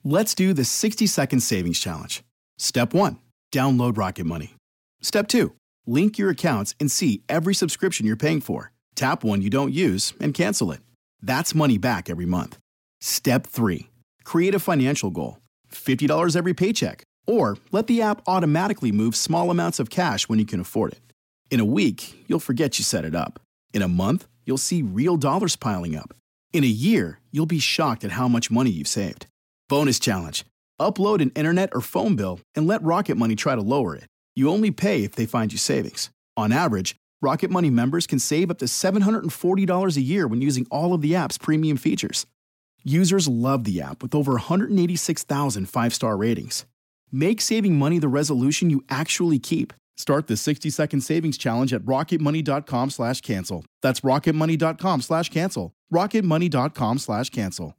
Let's do the 60-second savings challenge. Step 1, download Rocket Money. Step 2, link your accounts and see every subscription you're paying for. Tap one you don't use and cancel it. That's money back every month. Step 3, create a financial goal. $50 every paycheck. Or let the app automatically move small amounts of cash when you can afford it. In a week, you'll forget you set it up. In a month, you'll see real dollars piling up. In a year, you'll be shocked at how much money you've saved. Bonus challenge. Upload an internet or phone bill and let Rocket Money try to lower it. You only pay if they find you savings. On average, Rocket Money members can save up to $740 a year when using all of the app's premium features. Users love the app with over 186,000 five-star ratings. Make saving money the resolution you actually keep. Start the 60-second savings challenge at rocketmoney.com/cancel. That's rocketmoney.com/cancel. rocketmoney.com/cancel.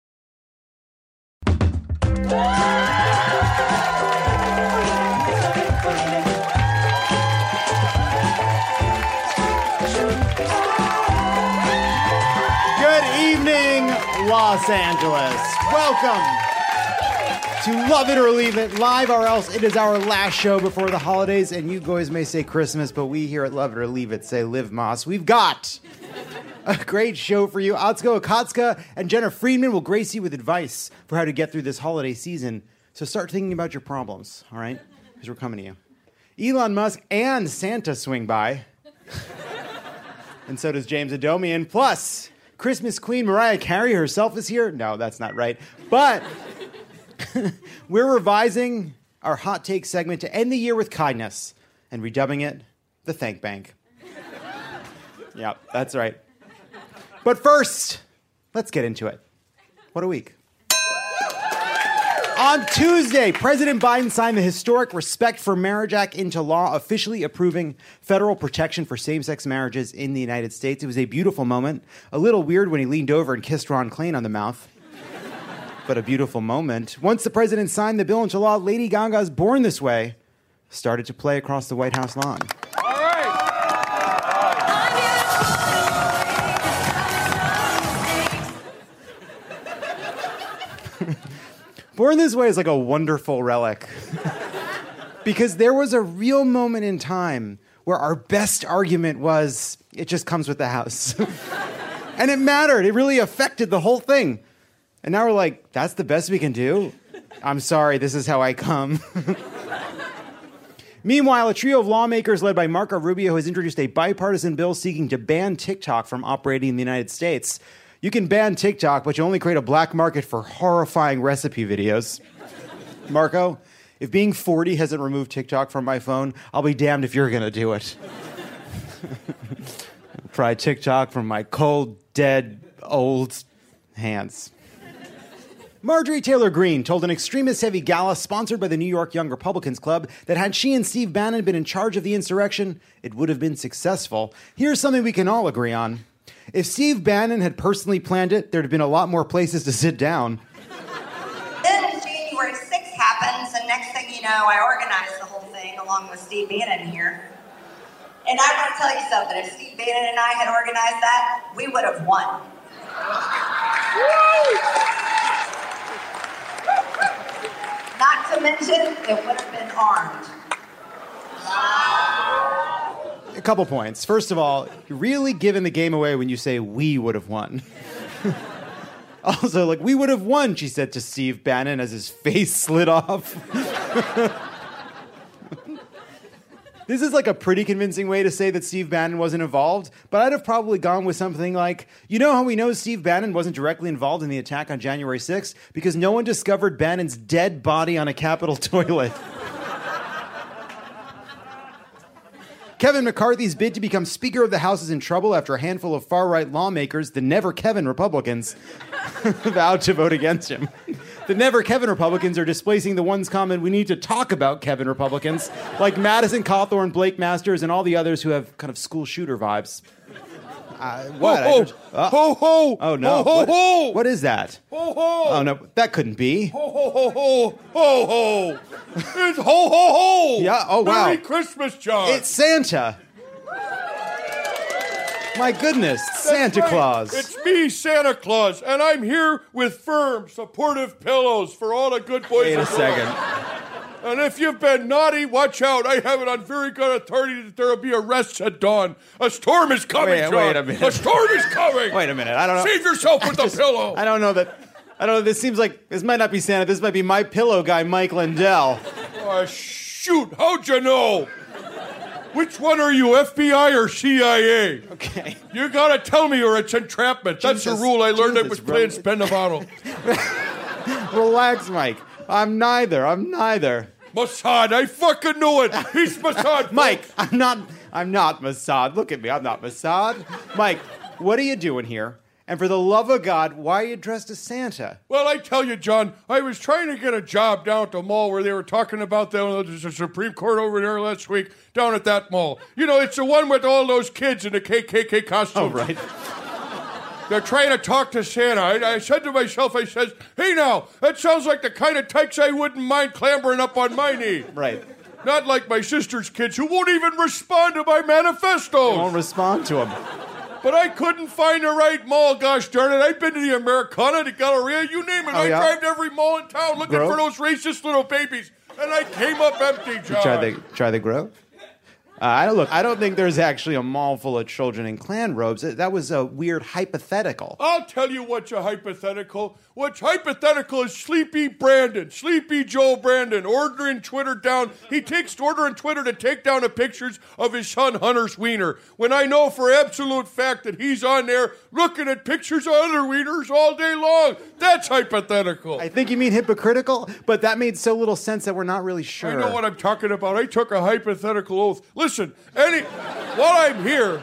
Good evening, Los Angeles. Welcome to Love It or Leave It, live or else. It is our last show before the holidays, and you guys may say Christmas, but we here at Love It or Leave It say Live Moss. We've got a great show for you. Atsuko Akatsuka and Jenna Friedman will grace you with advice for how to get through this holiday season. So start thinking about your problems, all right? Because we're coming to you. Elon Musk and Santa swing by. And so does James Adomian. Plus, Christmas Queen Mariah Carey herself is here. No, that's not right. But we're revising our hot take segment to end the year with kindness and redubbing it the Thank Bank. Yeah, that's right. But first, let's get into it. What a week. On Tuesday, President Biden signed the historic Respect for Marriage Act into law, officially approving federal protection for same-sex marriages in the United States. It was a beautiful moment. A little weird when he leaned over and kissed Ron Klain on the mouth. But a beautiful moment. Once the president signed the bill into law, Lady Gaga's Born This Way started to play across the White House lawn. All right. Born This Way is like a wonderful relic. Because there was a real moment in time where our best argument was, it just comes with the house. And it mattered. It really affected the whole thing. And now we're like, that's the best we can do? I'm sorry, this is how I come. Meanwhile, a trio of lawmakers led by Marco Rubio has introduced a bipartisan bill seeking to ban TikTok from operating in the United States. You can ban TikTok, but you only create a black market for horrifying recipe videos. Marco, if being 40 hasn't removed TikTok from my phone, I'll be damned if you're going to do it. Pry TikTok from my cold, dead, old hands. Marjorie Taylor Greene told an extremist-heavy gala sponsored by the New York Young Republicans Club that had she and Steve Bannon been in charge of the insurrection, it would have been successful. Here's something we can all agree on. If Steve Bannon had personally planned it, there'd have been a lot more places to sit down. Then January 6th happens, and next thing you know, I organized the whole thing along with Steve Bannon here. And I want to tell you something. If Steve Bannon and I had organized that, we would have won. Not to mention, it would have been armed. A couple points. First of all, you're really giving the game away when you say we would have won. Also, like, we would have won, she said to Steve Bannon as his face slid off. This is like a pretty convincing way to say that Steve Bannon wasn't involved, but I'd have probably gone with something like, you know how we know Steve Bannon wasn't directly involved in the attack on January 6th? Because no one discovered Bannon's dead body on a Capitol toilet. Kevin McCarthy's bid to become Speaker of the House is in trouble after a handful of far-right lawmakers, the Never Kevin Republicans, vowed to vote against him. The Never Kevin Republicans are displacing the ones common we need to talk about Kevin Republicans, like Madison Cawthorn, Blake Masters, and all the others who have kind of school shooter vibes. What? Ho, ho, ho, ho. Oh, no. Ho, ho, ho. What is that? Ho, ho. Oh, no. That couldn't be. Ho, ho, ho, ho, ho, ho. It's ho, ho, ho. Yeah, oh, wow. Merry Christmas, John. It's Santa. My goodness, Santa right. Claus. It's me, Santa Claus, and I'm here with firm, supportive pillows for all the good boys. Wait a and girls. second. And if you've been naughty, watch out. I have it on very good authority that there will be arrests at dawn. A storm is coming, John. Wait a minute. A storm is coming. Wait a minute. I don't know. Save yourself with the pillow. I don't know. This seems like this might not be Santa. This might be my pillow guy, Mike Lindell. Oh, shoot. How'd you know? Which one are you, FBI or CIA? Okay. You gotta tell me or it's entrapment. That's a rule I learned I was playing Spend the Bottle. Relax, Mike. I'm neither. Mossad, I fucking knew it. He's Mossad. Mike, I'm not Mossad. Look at me. I'm not Mossad. Mike, what are you doing here? And for the love of God, why are you dressed as Santa? Well, I tell you, John, I was trying to get a job down at the mall where they were talking about the Supreme Court over there last week, down at that mall. You know, it's the one with all those kids in the KKK costumes. Oh, right. They're trying to talk to Santa. I said to myself, hey now, that sounds like the kind of tykes I wouldn't mind clambering up on my knee. Right. Not like my sister's kids who won't even respond to my manifestos. Won't respond to him. But I couldn't find the right mall, gosh darn it. I've been to the Americana, the Galleria, you name it. Oh, I yeah? drive to every mall in town looking Grove? for those racist little babies. And I came up empty, John. Try the Grove? I don't think there's actually a mall full of children in Klan robes. That was a weird hypothetical. I'll tell you what's a hypothetical. What's hypothetical is Sleepy Joe Brandon, ordering Twitter down. He takes ordering Twitter to take down the pictures of his son Hunter's wiener, when I know for absolute fact that he's on there looking at pictures of other wieners all day long. That's hypothetical. I think you mean hypocritical, but that made so little sense that we're not really sure. I know what I'm talking about. I took a hypothetical oath. Listen, while I'm here,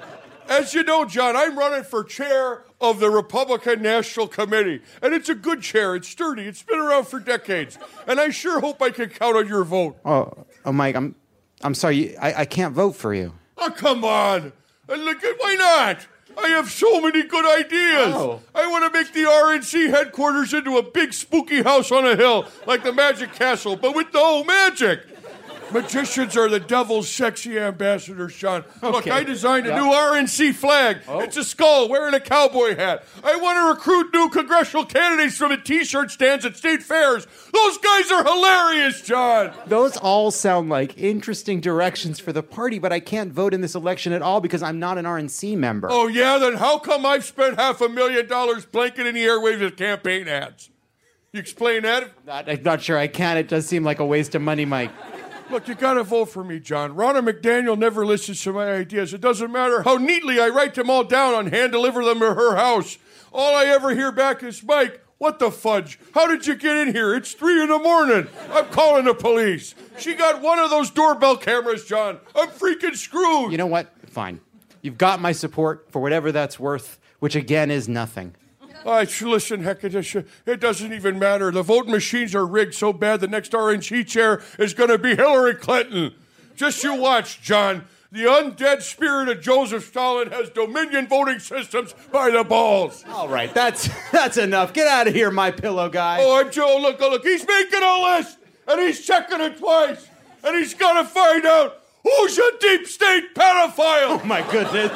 as you know, John, I'm running for chair of the Republican National Committee. And it's a good chair. It's sturdy. It's been around for decades. And I sure hope I can count on your vote. Oh, Mike, I'm sorry. I can't vote for you. Oh, come on. Look, why not? I have so many good ideas. Oh. I want to make the RNC headquarters into a big spooky house on a hill, like the Magic Castle, but with no magic. Magicians are the devil's sexy ambassadors, John. Look, I designed a new RNC flag. Oh. It's a skull wearing a cowboy hat. I want to recruit new congressional candidates from the T-shirt stands at state fairs. Those guys are hilarious, John. Those all sound like interesting directions for the party, but I can't vote in this election at all because I'm not an RNC member. Oh, yeah? Then how come I've spent $500,000 blanketing the airwaves with campaign ads? You explain that? I'm not sure I can. It does seem like a waste of money, Mike. Look, you gotta vote for me, John. Ronna McDaniel never listens to my ideas. It doesn't matter how neatly I write them all down and hand deliver them to her house. All I ever hear back is, Mike, what the fudge? How did you get in here? It's 3 a.m. I'm calling the police. She got one of those doorbell cameras, John. I'm freaking screwed. You know what? Fine. You've got my support for whatever that's worth, which again is nothing. All right, listen, heck, it doesn't even matter. The voting machines are rigged so bad the next RNC chair is going to be Hillary Clinton. Just you watch, John. The undead spirit of Joseph Stalin has Dominion voting systems by the balls. All right, that's enough. Get out of here, my pillow guy. Oh, I'm Joe. Look. He's making a list, and he's checking it twice, and he's got to find out who's a deep state pedophile. Oh, my goodness.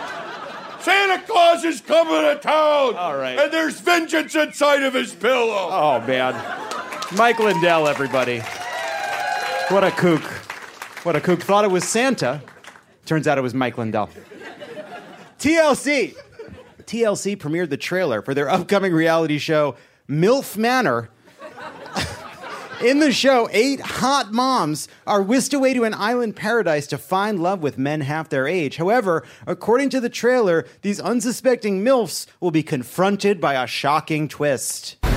Santa Claus is coming to town. All right. And there's vengeance inside of his pillow. Oh, man. Mike Lindell, everybody. What a kook. What a kook. Thought it was Santa. Turns out it was Mike Lindell. TLC premiered the trailer for their upcoming reality show, MILF Manor. In the show, 8 hot moms are whisked away to an island paradise to find love with men half their age. However, according to the trailer, these unsuspecting MILFs will be confronted by a shocking twist. Here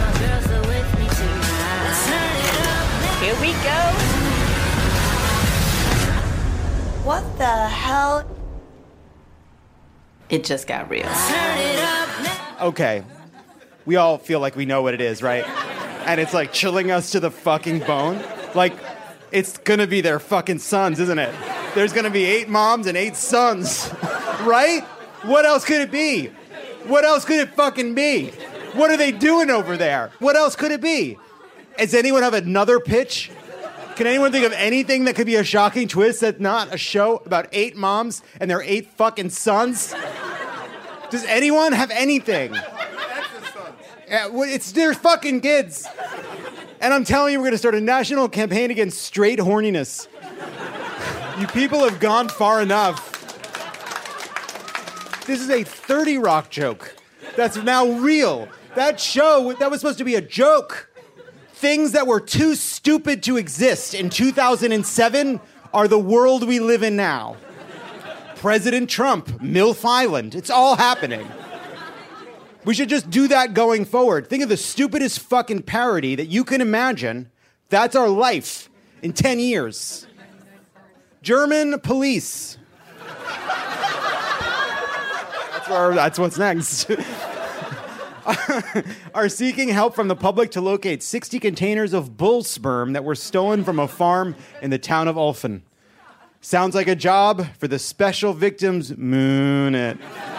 we go. What the hell? It just got real. Okay, we all feel like we know what it is, right? And it's like chilling us to the fucking bone. Like, it's gonna be their fucking sons, isn't it? There's gonna be 8 moms and 8 sons, right? What else could it be? What else could it fucking be? What are they doing over there? What else could it be? Does anyone have another pitch? Can anyone think of anything that could be a shocking twist that's not a show about 8 moms and their 8 fucking sons? Does anyone have anything? Yeah, it's their fucking kids. And I'm telling you, we're going to start a national campaign against straight horniness. You people have gone far enough. This is a 30 Rock joke that's now real. That show, that was supposed to be a joke. Things that were too stupid to exist in 2007 are the world we live in now. President Trump, MILF Island, it's all happening. We should just do that going forward. Think of the stupidest fucking parody that you can imagine. That's our life in 10 years. German police. That's what's next. Are seeking help from the public to locate 60 containers of bull sperm that were stolen from a farm in the town of Ulfen. Sounds like a job for the Special Victims Unit.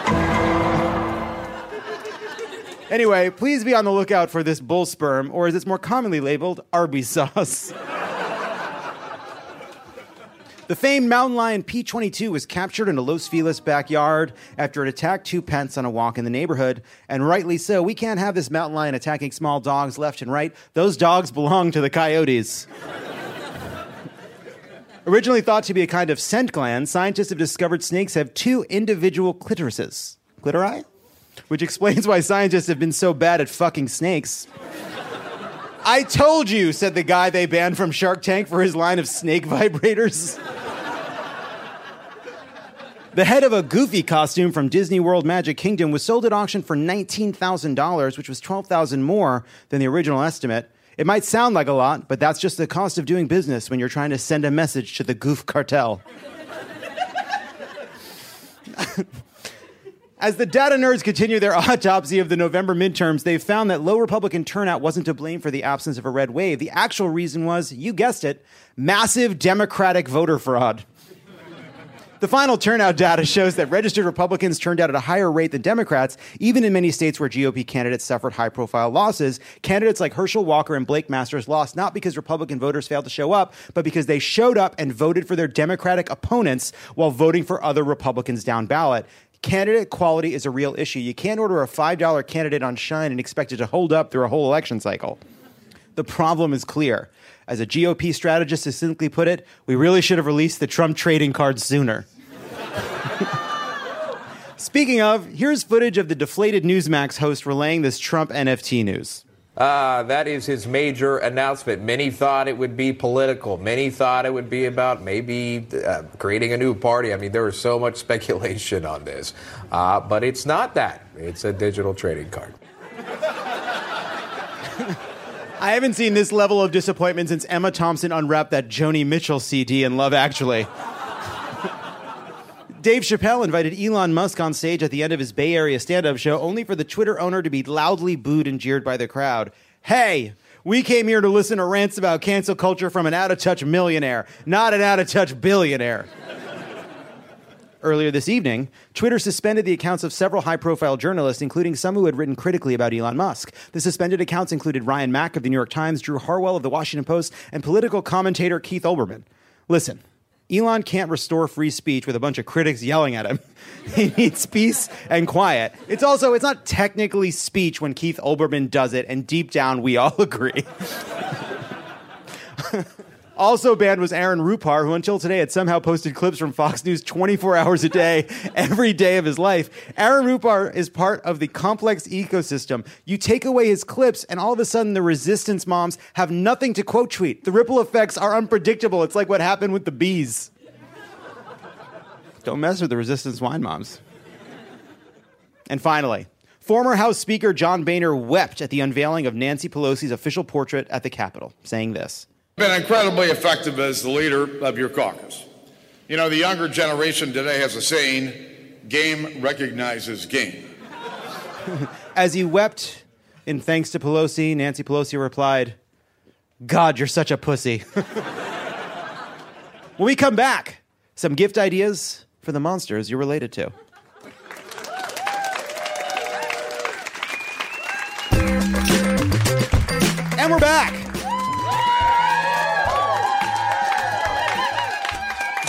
Anyway, please be on the lookout for this bull sperm, or as it's more commonly labeled, Arby's sauce. The famed mountain lion P-22 was captured in a Los Feliz backyard after it attacked 2 pets on a walk in the neighborhood. And rightly so. We can't have this mountain lion attacking small dogs left and right. Those dogs belong to the coyotes. Originally thought to be a kind of scent gland, scientists have discovered snakes have 2 individual clitorises. Clitori? Which explains why scientists have been so bad at fucking snakes. I told you, said the guy they banned from Shark Tank for his line of snake vibrators. The head of a Goofy costume from Disney World Magic Kingdom was sold at auction for $19,000, which was $12,000 more than the original estimate. It might sound like a lot, but that's just the cost of doing business when you're trying to send a message to the Goof Cartel. As the data nerds continue their autopsy of the November midterms, they've found that low Republican turnout wasn't to blame for the absence of a red wave. The actual reason was, you guessed it, massive Democratic voter fraud. The final turnout data shows that registered Republicans turned out at a higher rate than Democrats, even in many states where GOP candidates suffered high-profile losses. Candidates like Herschel Walker and Blake Masters lost not because Republican voters failed to show up, but because they showed up and voted for their Democratic opponents while voting for other Republicans down ballot. Candidate quality is a real issue. You can't order a $5 candidate on Shine and expect it to hold up through a whole election cycle. The problem is clear. As a GOP strategist has simply put it, we really should have released the Trump trading card sooner. Speaking of, here's footage of the deflated Newsmax host relaying this Trump NFT news. That is his major announcement. Many thought it would be political. Many thought it would be about maybe creating a new party. I mean, there was so much speculation on this. But it's not that. It's a digital trading card. I haven't seen this level of disappointment since Emma Thompson unwrapped that Joni Mitchell CD in Love Actually. Dave Chappelle invited Elon Musk on stage at the end of his Bay Area stand-up show only for the Twitter owner to be loudly booed and jeered by the crowd. Hey, we came here to listen to rants about cancel culture from an out-of-touch millionaire, not an out-of-touch billionaire. Earlier this evening, Twitter suspended the accounts of several high-profile journalists, including some who had written critically about Elon Musk. The suspended accounts included Ryan Mack of the New York Times, Drew Harwell of the Washington Post, and political commentator Keith Olbermann. Listen. Elon can't restore free speech with a bunch of critics yelling at him. He needs peace and quiet. It's not technically speech when Keith Olbermann does it, and deep down, we all agree. Also banned was Aaron Rupar, who until today had somehow posted clips from Fox News 24 hours a day, every day of his life. Aaron Rupar is part of the complex ecosystem. You take away his clips, and all of a sudden the resistance moms have nothing to quote tweet. The ripple effects are unpredictable. It's like what happened with the bees. Don't mess with the resistance wine moms. And finally, former House Speaker John Boehner wept at the unveiling of Nancy Pelosi's official portrait at the Capitol, saying this. Been incredibly effective as the leader of your caucus. You know, the younger generation today has a saying, game recognizes game. As he wept in thanks to Pelosi, Nancy Pelosi replied, God, you're such a pussy. When we come back, some gift ideas for the monsters you're related to. And we're back.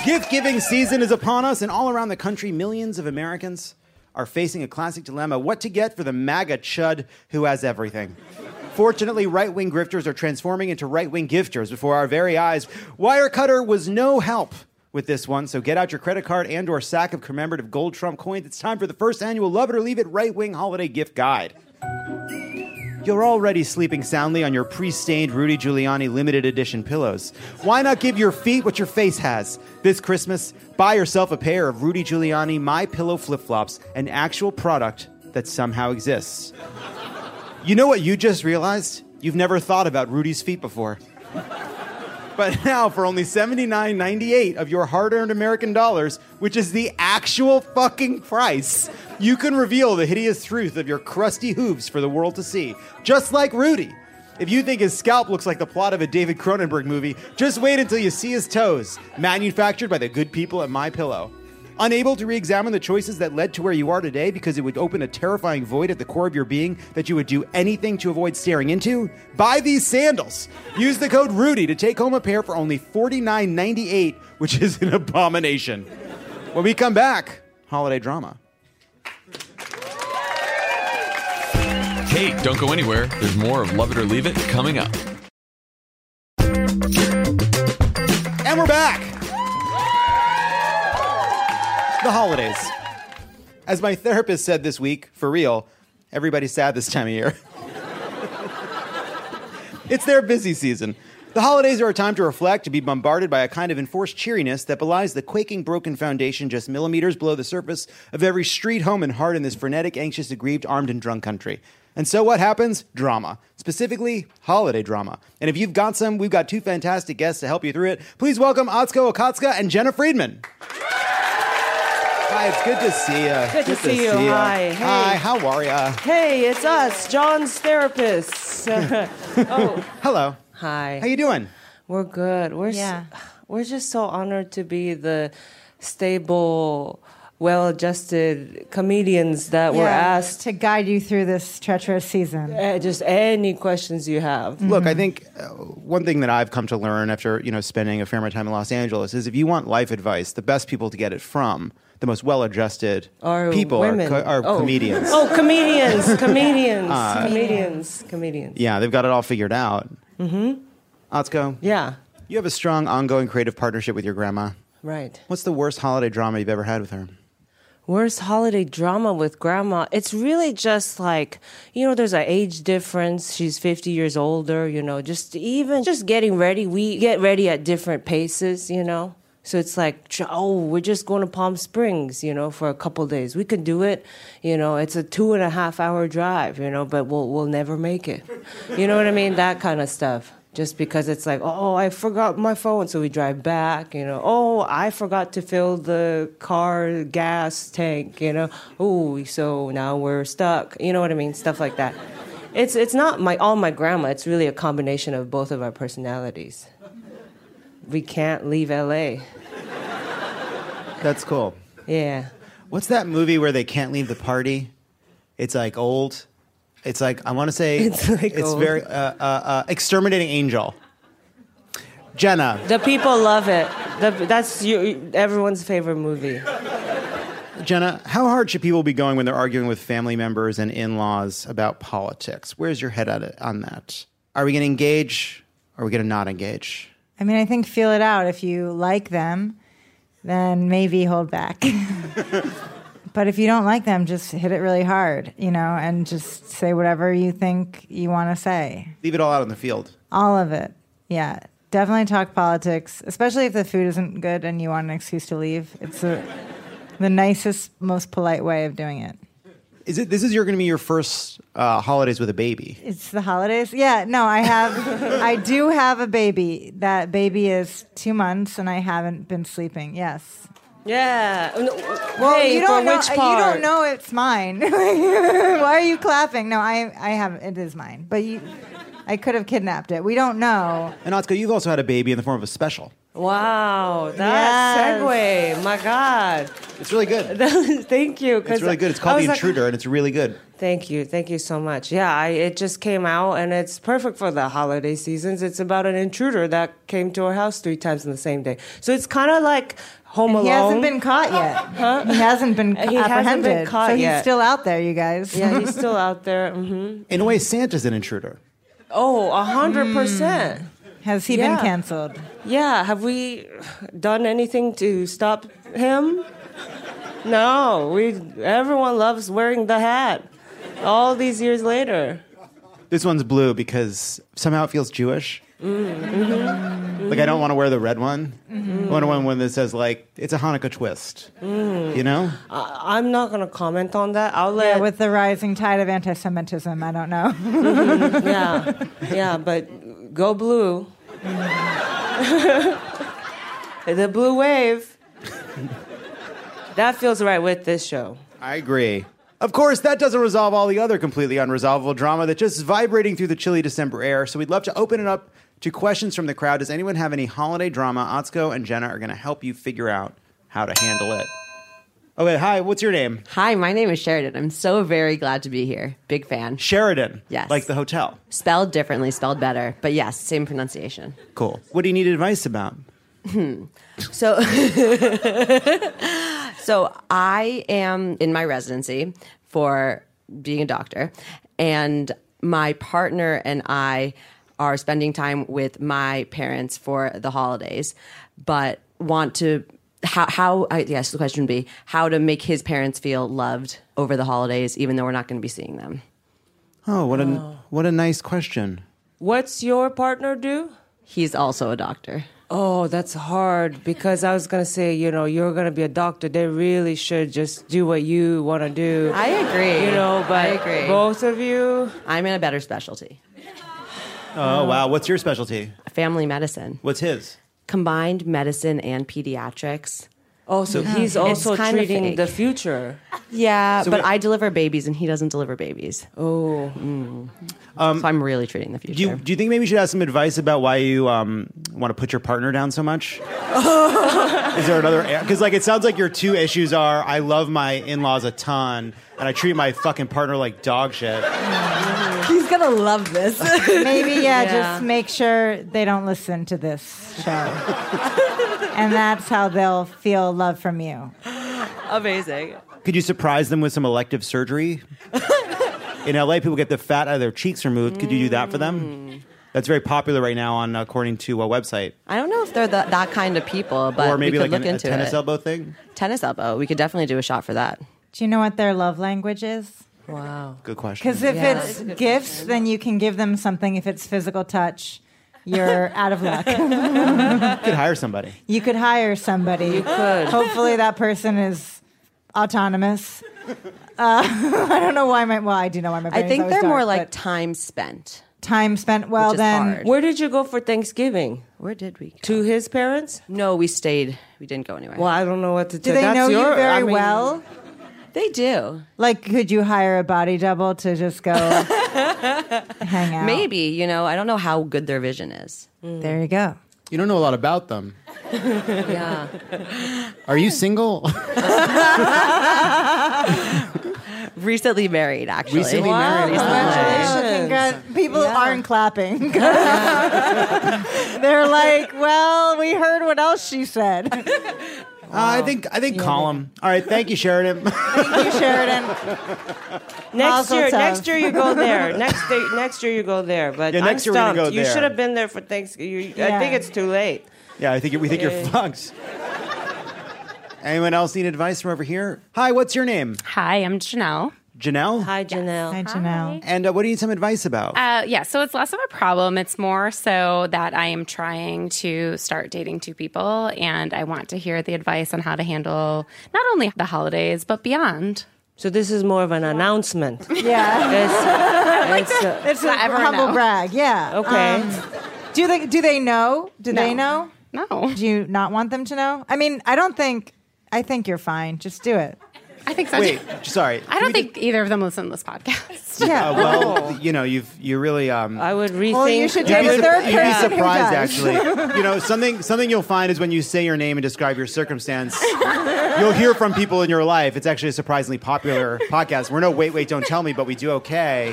Gift-giving season is upon us, and all around the country, millions of Americans are facing a classic dilemma: what to get for the MAGA chud who has everything. Fortunately, right-wing grifters are transforming into right-wing gifters before our very eyes. Wirecutter was no help with this one, so get out your credit card and or sack of commemorative gold Trump coins. It's time for the first annual Love It or Leave It right-wing holiday gift guide. You're already sleeping soundly on your pre-stained Rudy Giuliani limited edition pillows. Why not give your feet what your face has? This Christmas, buy yourself a pair of Rudy Giuliani My Pillow flip-flops, an actual product that somehow exists. You know what you just realized? You've never thought about Rudy's feet before. But now, for only $79.98 of your hard-earned American dollars, which is the actual fucking price, you can reveal the hideous truth of your crusty hooves for the world to see. Just like Rudy. If you think his scalp looks like the plot of a David Cronenberg movie, just wait until you see his toes, manufactured by the good people at MyPillow. Unable to re-examine the choices that led to where you are today because it would open a terrifying void at the core of your being that you would do anything to avoid staring into? Buy these sandals. Use the code RUDY to take home a pair for only $49.98, which is an abomination. When we come back, holiday drama. Hey, don't go anywhere. There's more of Love It or Leave It coming up. And we're back. The holidays. As my therapist said this week, for real, everybody's sad this time of year. It's their busy season. The holidays are a time to reflect, to be bombarded by a kind of enforced cheeriness that belies the quaking, broken foundation just millimeters below the surface of every street, home, and heart in this frenetic, anxious, aggrieved, armed, and drunk country. And so what happens? Drama. Specifically, holiday drama. And if you've got some, we've got two fantastic guests to help you through it. Please welcome Atsuko Okatsuka and Jenna Friedman. Hi, it's good to see you. Good to see you. Hi. Hey. Hi, how are ya? Hey, it's us, John's therapists. Oh. Hello. Hi. How you doing? We're good. We're just so honored to be the stable, well-adjusted comedians that were asked to guide you through this treacherous season. Just any questions you have. Mm-hmm. Look, I think one thing that I've come to learn after spending a fair amount of time in Los Angeles is if you want life advice, the best people to get it from, the most well-adjusted people are comedians. Oh, comedians. Yeah, they've got it all figured out. Mm-hmm. Atsuko? Yeah. You have a strong, ongoing creative partnership with your grandma. Right. What's the worst holiday drama you've ever had with her? Worst holiday drama with grandma? It's really just like, there's an age difference. She's 50 years older, just getting ready. We get ready at different paces, So it's like, we're just going to Palm Springs, for a couple days. We could do it. It's a 2.5 hour drive, but we'll never make it. You know what I mean? That kind of stuff. Just because it's like, I forgot my phone, so we drive back, I forgot to fill the car gas tank, so now we're stuck. You know what I mean? Stuff like that. It's not all my grandma. It's really a combination of both of our personalities. We can't leave L.A. That's cool. Yeah. What's that movie where they can't leave the party? It's like old. It's like, I want to say, it's old. Very, Exterminating Angel. Jenna. The people love it. That's everyone's favorite movie. Jenna, how hard should people be going when they're arguing with family members and in-laws about politics? Where's your head at on that? Are we going to engage or are we going to not engage? I mean, I think feel it out. If you like them, then maybe hold back. But if you don't like them, just hit it really hard, and just say whatever you think you want to say. Leave it all out on the field. All of it. Yeah. Definitely talk politics, especially if the food isn't good and you want an excuse to leave. It's the nicest, most polite way of doing it. This is going to be your first holidays with a baby? It's the holidays? Yeah, no, I do have a baby. That baby is 2 months and I haven't been sleeping. Yes. Yeah. Well, hey, you don't know. Which part? You don't know it's mine. Why are you clapping? No, I have. It is mine. But I could have kidnapped it. We don't know. And Atsuko, you've also had a baby in the form of a special. Wow, that segue. My God. It's really good. Thank you. It's really good. It's called The Intruder, and it's really good. Thank you. Thank you so much. Yeah, it just came out, and it's perfect for the holiday seasons. It's about an intruder that came to our house 3 times in the same day. So it's kind of like Home Alone. He hasn't been caught yet. Huh? He hasn't been apprehended. Hasn't been caught so yet. he's still out there, you guys. Yeah, he's still out there. Mm-hmm. In a way, Santa's an intruder. Oh, 100%. Has he been canceled? Yeah. Have we done anything to stop him? No. Everyone loves wearing the hat. All these years later. This one's blue because somehow it feels Jewish. Mm-hmm. Like I don't want to wear the red one. I want one that says like it's a Hanukkah twist. You know? I'm not going to comment on that. I'll Yeah, with the rising tide of anti-Semitism, I don't know. Yeah, but go blue. The blue wave. That feels right with this show. I agree. Of course, that doesn't resolve all the other completely unresolvable drama that's just vibrating through the chilly December air, so we'd love to open it up to questions from the crowd. Does anyone have any holiday drama? Atsuko and Jenna are going to help you figure out how to handle it. Okay, hi, what's your name? Hi, my name is Sheridan. I'm so very glad to be here. Big fan. Sheridan. Yes. Like the hotel. Spelled differently, spelled better. But yes, same pronunciation. Cool. What do you need advice about? So I am in my residency for being a doctor, and my partner and I are spending time with my parents for the holidays, but want to I guess the question would be how to make his parents feel loved over the holidays, even though we're not going to be seeing them. Oh, what a nice question. What's your partner do? He's also a doctor. Oh, that's hard because I was going to say, you're going to be a doctor. They really should just do what you want to do. I agree. But I agree. Both of you? I'm in a better specialty. Oh, wow. What's your specialty? Family medicine. What's his? Combined medicine and pediatrics. Oh, so he's also kind of treating fake. the future. Yeah, So but we- I deliver babies and he doesn't deliver babies. Oh. So I'm really treating the future. Do you think maybe you should have some advice about why you want to put your partner down so much? Is there another? Because it sounds like your two issues are I love my in-laws a ton and I treat my fucking partner like dog shit. He's gonna love this. Maybe, just make sure they don't listen to this show. And that's how they'll feel love from you. Amazing. Could you surprise them with some elective surgery? In LA, people get the fat out of their cheeks removed. Could you do that for them? That's very popular right now according to a website. I don't know if they're that kind of people, but Or maybe we could like look a into tennis it. elbow thing? Tennis elbow. We could definitely do a shot for that. Do you know what their love language is? Wow. Good question. Because if it's gifts, then you can give them something. If it's physical touch, you're out of luck. You could hire somebody. You could hire somebody. You could. Hopefully that person is autonomous. I don't know why I do know why my brain I is think always they're more dark, like but time spent. time spent. Well, Which is then hard. Where did you go for Thanksgiving? Where did we go? To his parents? No, we stayed. We didn't go anywhere. Well, I don't know what to do tell. they know you very well? They do. Like, could you hire a body double to just go hang out? Maybe, I don't know how good their vision is. There you go. You don't know a lot about them. Yeah. Are you single? Recently married, actually. Recently married. Congratulations. People aren't clapping. They're like, well, we heard what else she said. I think call him. All right, thank you, Sheridan. Thank you, Sheridan. Mazel tov. Next year you go there. Next year you go there. But Yeah, next year we're gonna stumped. go You there. should have been there for Thanksgiving. Yeah. I think it's too late. Yeah, we think you're fucked. Anyone else need advice from over here? Hi, what's your name? Hi, I'm Janelle. Janelle? Hi, Janelle. Hi, Janelle. And what do you need some advice about? So it's less of a problem. It's more so that I am trying to start dating two people, and I want to hear the advice on how to handle not only the holidays, but beyond. So this is more of an announcement. Yeah. It's It's a Not ever humble know. brag. Yeah. okay. Do they know? Do No. they know? No. Do you not want them to know? I mean, I think you're fine. Just do it. I think so. Wait, sorry. I don't think either of them listen to this podcast. Yeah. Well, you really. I would rethink. Well, you should date a third person. You'd be who surprised, does. actually. Something you'll find is when you say your name and describe your circumstance, you'll hear from people in your life. It's actually a surprisingly popular podcast. We're no wait, don't tell me, but we do okay.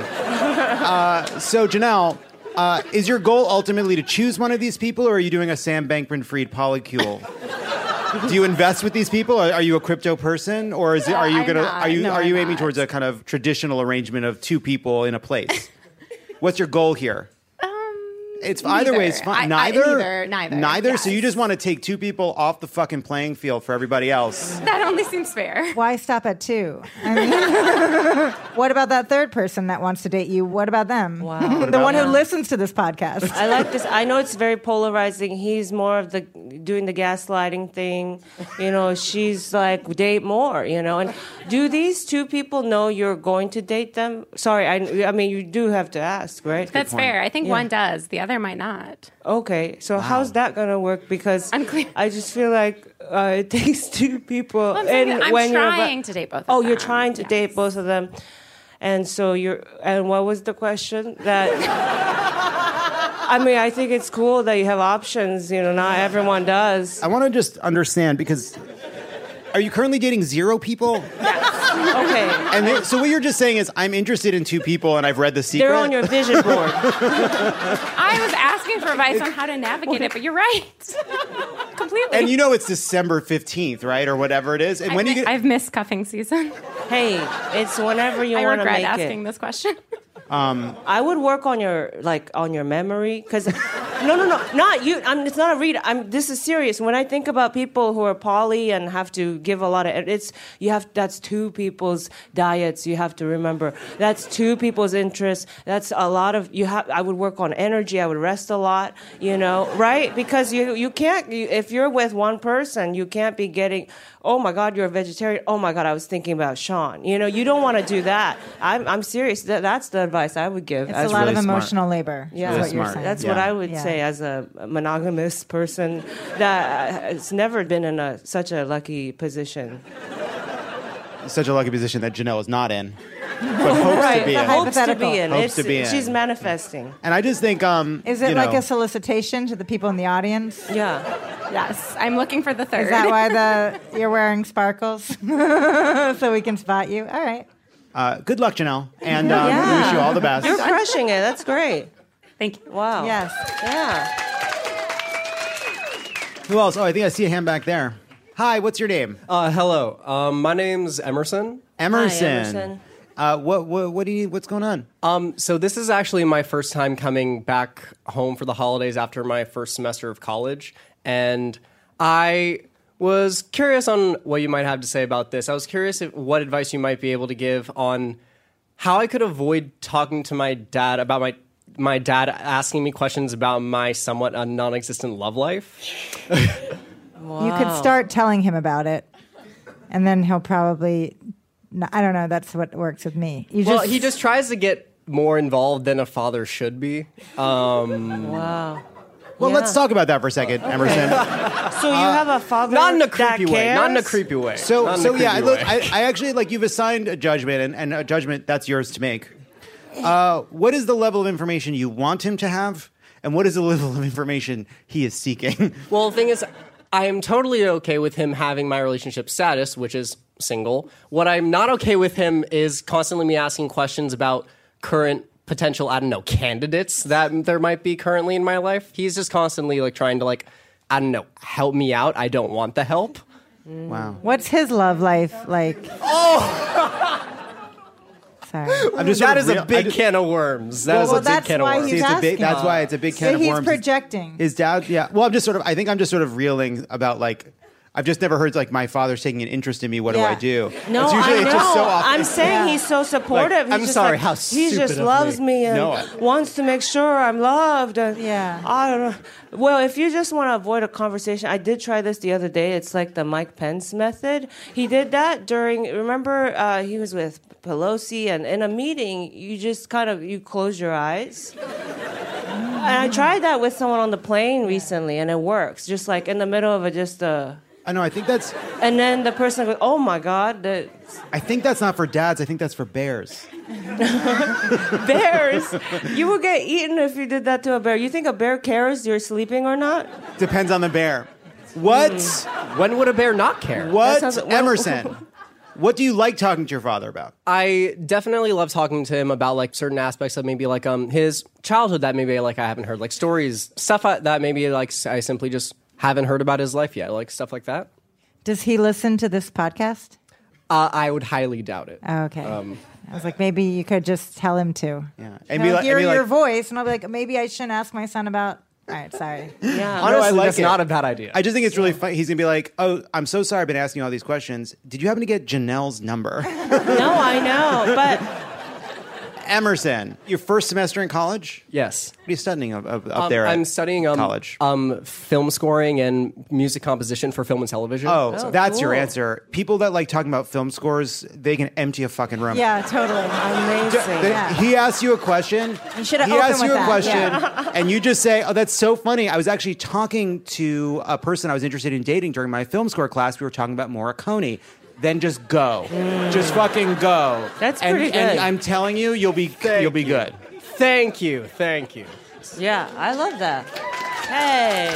So, Janelle, is your goal ultimately to choose one of these people, or are you doing a Sam Bankman-Fried polycule? Do you invest with these people? Are you a crypto person, or are you aiming towards a kind of traditional arrangement of two people in a place? What's your goal here? It's either way. It's fine. Neither. Yes. So you just want to take two people off the fucking playing field for everybody else. That only seems fair. Why stop at 2? I mean, what about that third person that wants to date you? What about them? Wow. The one who listens to this podcast. I like this. I know it's very polarizing. He's more of the doing the gaslighting thing. She's like, date more, And do these two people know you're going to date them? Sorry, I mean, you do have to ask, right? That's fair. I think one does. The other might not. Okay, so how's that going to work? Because I just feel like it takes two people. Well, I'm trying to date both of them. Oh, you're trying to date both of them. And so and what was the question? That I mean, I think it's cool that you have options. Not everyone does. I want to just understand, because are you currently dating 0 people? Okay. And so what you're just saying is, I'm interested in 2 people and I've read The Secret. They're on your vision board. I was asking for advice on how to navigate it, but you're right. Completely. And it's December 15th, right? Or whatever it is. And when I've missed cuffing season. Hey, it's whenever you I want to make it. regret asking this question. I would work on your memory, because no, not you. It's not a read. This is serious. When I think about people who are poly and have to give a lot of, that's 2 people's diets. You have to remember that's 2 people's interests. That's a lot of I would work on energy. I would rest a lot. Right? Because you can't. If you're with one person, you can't be getting. Oh my God, you're a vegetarian. Oh my God, I was thinking about Sean. You don't want to do that. I'm serious. That's the advice I would give. It's a lot of emotional labor. Yeah, that's what you're saying. That's what I would say as a monogamous person that has never been in such a lucky position. Such a lucky position that Janelle is not in, but hopes to be in. Hopes to be in. Hopes to be in. She's manifesting. And I just think, is it like a solicitation to the people in the audience? Yeah. Yes, I'm looking for the third. Is that why you're wearing sparkles so we can spot you? All right. Good luck, Janelle, and we wish you all the best. You're crushing it. That's great. Thank you. Wow. Yes. Yeah. Who else? Oh, I think I see a hand back there. Hi, what's your name? Hello. My name's Emerson. Emerson. Hi, Emerson. What's going on? So this is actually my first time coming back home for the holidays after my first semester of college, and I was curious on what you might have to say about this. I was curious what advice you might be able to give on how I could avoid talking to my dad about my dad asking me questions about my somewhat non-existent love life. Wow. You could start telling him about it, and then he'll probably... I don't know. That's what works with me. He just tries to get more involved than a father should be. Wow. Well, let's talk about that for a second, Emerson. So you have a father not in a creepy that way. cares? Not in a creepy way. I actually you've assigned a judgment, and a judgment that's yours to make. What is the level of information you want him to have, and what is the level of information he is seeking? Well, the thing is, I am totally okay with him having my relationship status, which is single. What I'm not okay with him is constantly me asking questions about current potential, candidates that there might be currently in my life. He's just constantly trying to help me out. I don't want the help. Wow. What's his love life like? Oh! Sorry. That is a big can of worms. That's a big can of worms. That's why it's a big can of worms. He's projecting. His dad, yeah. Well, I'm just sort of reeling about I've just never heard my father's taking an interest in me. What do I do? No, it's usually, I know. It's just so often. I'm saying he's so supportive. I'm just sorry. How he stupid just of loves me and No. wants to make sure I'm loved. And yeah. I don't know. Well, if you just want to avoid a conversation, I did try this the other day. It's like the Mike Pence method. He did that remember he was with Pelosi, and in a meeting, you just you close your eyes. And I tried that with someone on the plane recently, and it works. Just in the middle of I know. I think that's. And then the person goes, "Oh my God!" I think that's not for dads. I think that's for bears. Bears, you would get eaten if you did that to a bear. You think a bear cares you're sleeping or not? Depends on the bear. What? When would a bear not care? What, Emerson? What do you like talking to your father about? I definitely love talking to him about like certain aspects of maybe like his childhood that maybe like I haven't heard, like stories, stuff that maybe like I simply just haven't heard about his life yet, like stuff like that. Does he listen to this podcast? I would highly doubt it. Oh, okay. I was like, maybe you could just tell him to. Yeah. And he'll hear your voice, and I'll be like, maybe I shouldn't ask my son about. All right, sorry. Yeah. Honestly, that's not a bad idea. I just think it's really funny. He's going to be like, oh, I'm so sorry I've been asking you all these questions. Did you happen to get Janelle's number? No, I know, but... Emerson, your first semester in college? Yes. What are you studying up there at I'm studying college? Film scoring and music composition for film and television. So that's cool. your answer. People that like talking about film scores, they can empty a fucking room. Yeah, totally. Amazing. He asked you a question. You should have He opened asked you with a that, question, yeah. and you just say, "Oh, that's so funny." I was actually talking to a person I was interested in dating during my film score class. We were talking about Morricone. Then just go. Just fucking go. That's pretty good. And I'm telling you, you'll be good. Thank you. Yeah, I love that. Hey.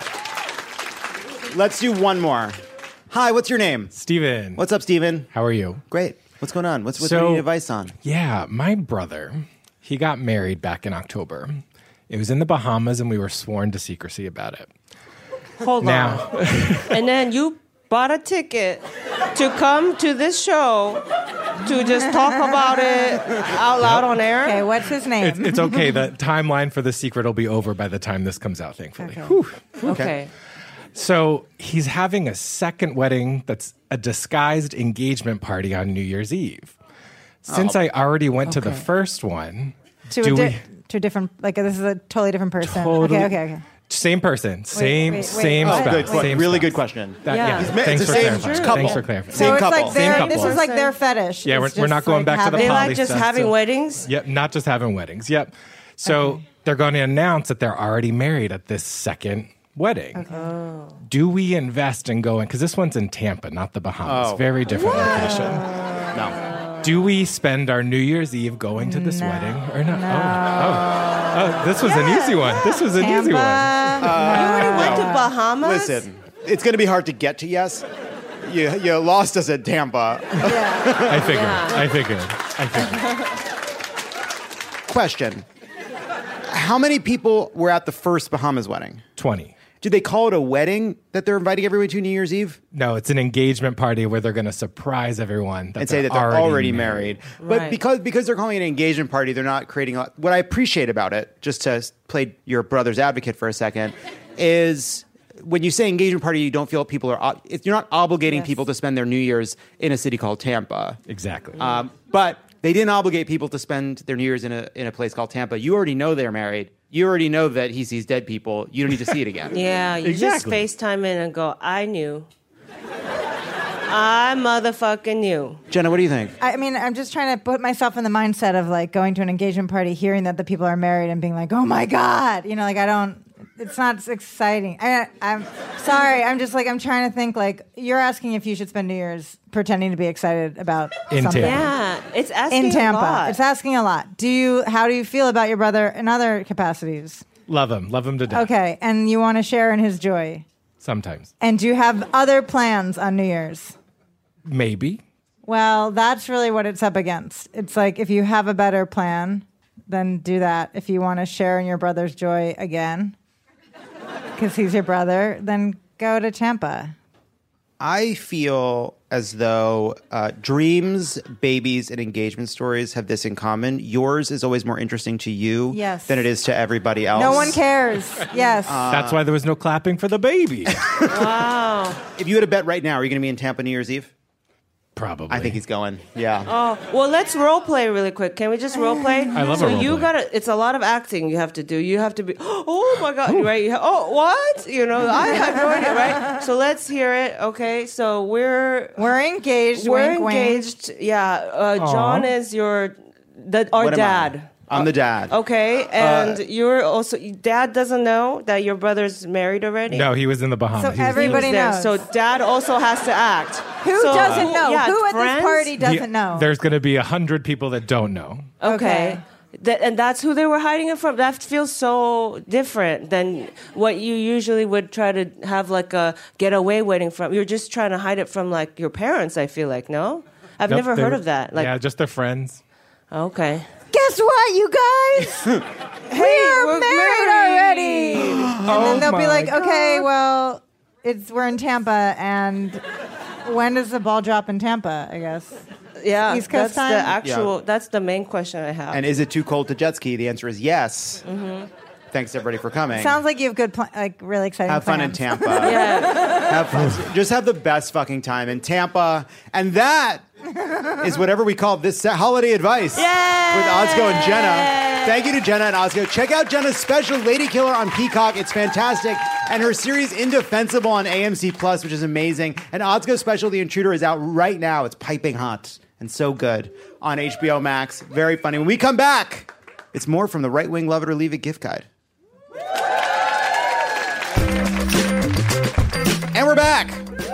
Let's do one more. Hi, what's your name? Steven. What's up, Steven? How are you? Great. What's going on? What's your advice on? Yeah, my brother, he got married back in October. It was in the Bahamas, and we were sworn to secrecy about it. Hold on. And then you bought a ticket to come to this show to just talk about it out loud on air? Okay, what's his name? It's okay. The timeline for the secret will be over by the time this comes out, thankfully. Okay. Whew. Okay. So he's having a second wedding that's a disguised engagement party on New Year's Eve. Since I already went to the first one, To a different, like this is a totally different person. Totally. Okay. Same person, same spouse. Good. Same Really spouse. good question. Thanks for clarifying. Thanks for clarifying. So it's like Same couple. this is like their fetish. Yeah, It's we're not just going back to the They poly like just stuff, having so- weddings? Yep, not just having weddings. Yep. So they're going to announce that they're already married at this second wedding. Oh. Do we invest in going? Because this one's in Tampa, not the Bahamas. Very different location. No. Do we spend our New Year's Eve going to this wedding or not? Oh, this was an easy one. This was an easy one. You already went to Bahamas? Listen, it's going to be hard to get to yes. You lost us at Tampa. I figured. Question. How many people were at the first Bahamas wedding? 20. Did they call it a wedding that they're inviting everybody to New Year's Eve? No, it's an engagement party where they're going to surprise everyone and say that they're already married. Right. But because they're calling it an engagement party, they're not creating what I appreciate about it, just to play your brother's advocate for a second, is when you say engagement party, you don't feel people are you're not obligating people to spend their New Year's in a city called Tampa. Exactly. But they didn't obligate people to spend their New Year's in a place called Tampa. You already know they're married. You already know that he sees dead people. You don't need to see it again. Yeah, you just FaceTime in and go, I knew. I motherfucking knew. Jenna, what do you think? I mean, I'm just trying to put myself in the mindset of like going to an engagement party, hearing that the people are married and being like, oh my God. You know, like it's not exciting. I'm sorry. I'm just like, I'm trying to think like, you're asking if you should spend New Year's pretending to be excited about something. Yeah, it's asking in Tampa. a lot. It's asking a lot. How do you feel about your brother in other capacities? Love him to death. Okay, and you want to share in his joy. Sometimes. And do you have other plans on New Year's? Maybe. Well, that's really what it's up against. It's like if you have a better plan, then do that. If you want to share in your brother's joy again, because he's your brother, then go to Tampa. I feel as though dreams, babies, and engagement stories have this in common. Yours is always more interesting to you than it is to everybody else. No one cares. Yes. That's why there was no clapping for the baby. Wow. If you had a bet right now, are you going to be in Tampa New Year's Eve? Probably. I think he's going. Yeah. Oh, well, let's role play really quick. Can we just role play? I love so a role you play. gotta. It's a lot of acting you have to do. You have to be. Oh my God! Right? Oh, what? You know, I have no idea. Right? So let's hear it. Okay. So we're engaged. We're wink, engaged. Wink. Yeah. John is our What am I? dad. I'm the dad. Okay, and you're also dad doesn't know that your brother's married already. No, he was in the Bahamas. So He was- everybody There. knows. So dad also has to act. Who doesn't know? Yeah, Who at friends? this party doesn't know? There's going to be 100 people that don't know. Okay. And that's who they were hiding it from. That feels so different than what you usually would try to have like a getaway wedding from. You're just trying to hide it from like your parents, I feel like, no? I've Nope, never they heard were- of that. Like, yeah, just their friends. Okay. Guess what, you guys? we're married already. And then they'll be my like, okay, well, we're in Tampa, and when does the ball drop in Tampa, I guess? Yeah, East Coast that's time? the actual. That's the main question I have. And is it too cold to jet ski? The answer is yes. Thanks everybody for coming. Sounds like you have good, really exciting Have fun in plans. Tampa. Have fun. Just have the best fucking time in Tampa. And that is whatever we call this holiday advice with Ozgo and Jenna. Thank you to Jenna and Ozgo. Check out Jenna's special Lady Killer on Peacock. It's fantastic. And her series Indefensible on AMC Plus, which is amazing. And Ozgo's special The Intruder is out right now. It's piping hot and so good on HBO Max. Very funny. When we come back, it's more from the Right Wing Love It or Leave It gift guide. And we're back.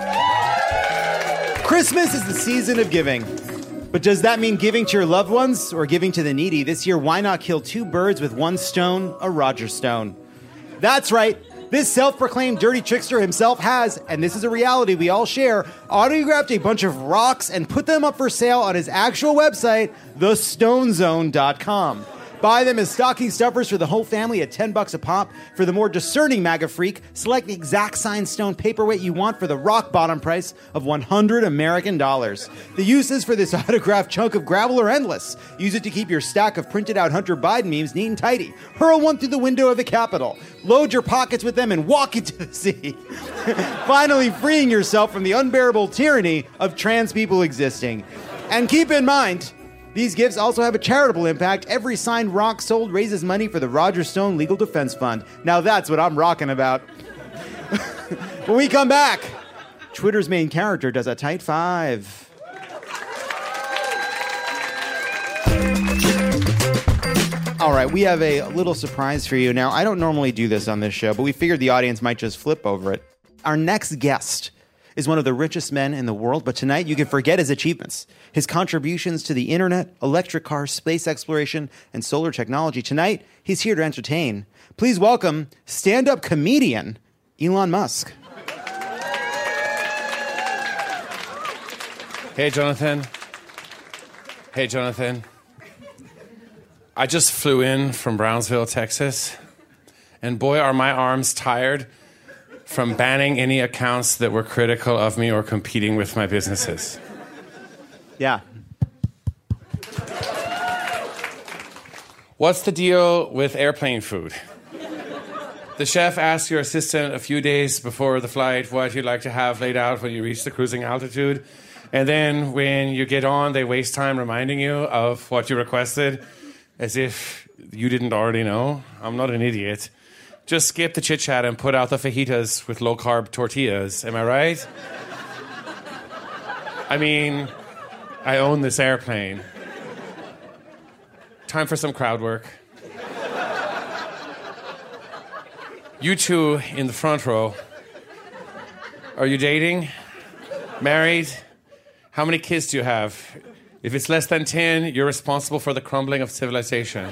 Christmas is the season of giving. But does that mean giving to your loved ones or giving to the needy? This year, why not kill two birds with one stone, a Roger Stone? That's right. This self-proclaimed dirty trickster himself has, and this is a reality we all share, autographed a bunch of rocks and put them up for sale on his actual website, thestonezone.com. Buy them as stocking stuffers for the whole family at $10 a pop. For the more discerning MAGA freak, select the exact signed stone paperweight you want for the rock bottom price of 100 American dollars. The uses for this autographed chunk of gravel are endless. Use it to keep your stack of printed out Hunter Biden memes neat and tidy. Hurl one through the window of the Capitol. Load your pockets with them and walk into the sea. Finally freeing yourself from the unbearable tyranny of trans people existing. And keep in mind, these gifts also have a charitable impact. Every signed rock sold raises money for the Roger Stone Legal Defense Fund. Now that's what I'm rocking about. When we come back, Twitter's main character does a tight five. All right, we have a little surprise for you. Now, I don't normally do this on this show, but we figured the audience might just flip over it. Our next guest is one of the richest men in the world, but tonight you can forget his achievements. His contributions to the internet, electric cars, space exploration, and solar technology. Tonight, he's here to entertain. Please welcome stand-up comedian Elon Musk. Hey, Jonathan. Hey, Jonathan. I just flew in from Brownsville, Texas, and boy, are my arms tired from banning any accounts that were critical of me or competing with my businesses. Yeah. What's the deal with airplane food? The chef asks your assistant a few days before the flight what you'd like to have laid out when you reach the cruising altitude. And then when you get on, they waste time reminding you of what you requested, as if you didn't already know. I'm not an idiot. Just skip the chit-chat and put out the fajitas with low-carb tortillas. Am I right? I mean, I own this airplane. Time for some crowd work. You two in the front row. Are you dating? Married? How many kids do you have? If it's less than 10, you're responsible for the crumbling of civilization.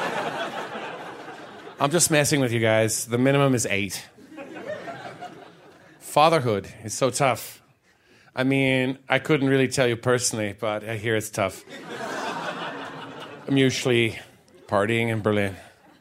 I'm just messing with you guys. The minimum is 8. Fatherhood is so tough. I mean, I couldn't really tell you personally, but I hear it's tough. I'm usually partying in Berlin.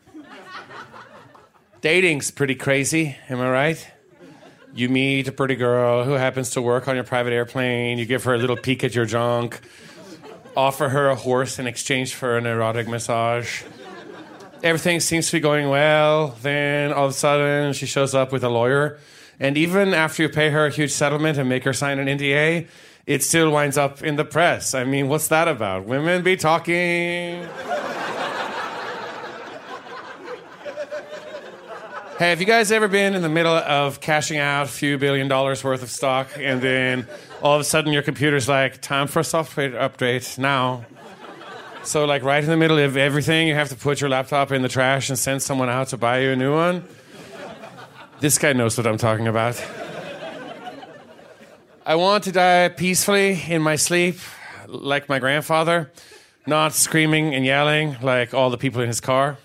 Dating's pretty crazy, am I right? You meet a pretty girl who happens to work on your private airplane. You give her a little peek at your junk. Offer her a horse in exchange for an erotic massage. Everything seems to be going well. Then all of a sudden, she shows up with a lawyer. And even after you pay her a huge settlement and make her sign an NDA, it still winds up in the press. I mean, what's that about? Women be talking. Hey, have you guys ever been in the middle of cashing out a few $1 billion worth of stock, and then all of a sudden your computer's like, time for a software update now. So, like, right in the middle of everything, you have to put your laptop in the trash and send someone out to buy you a new one. This guy knows what I'm talking about. I want to die peacefully in my sleep, like my grandfather, not screaming and yelling like all the people in his car.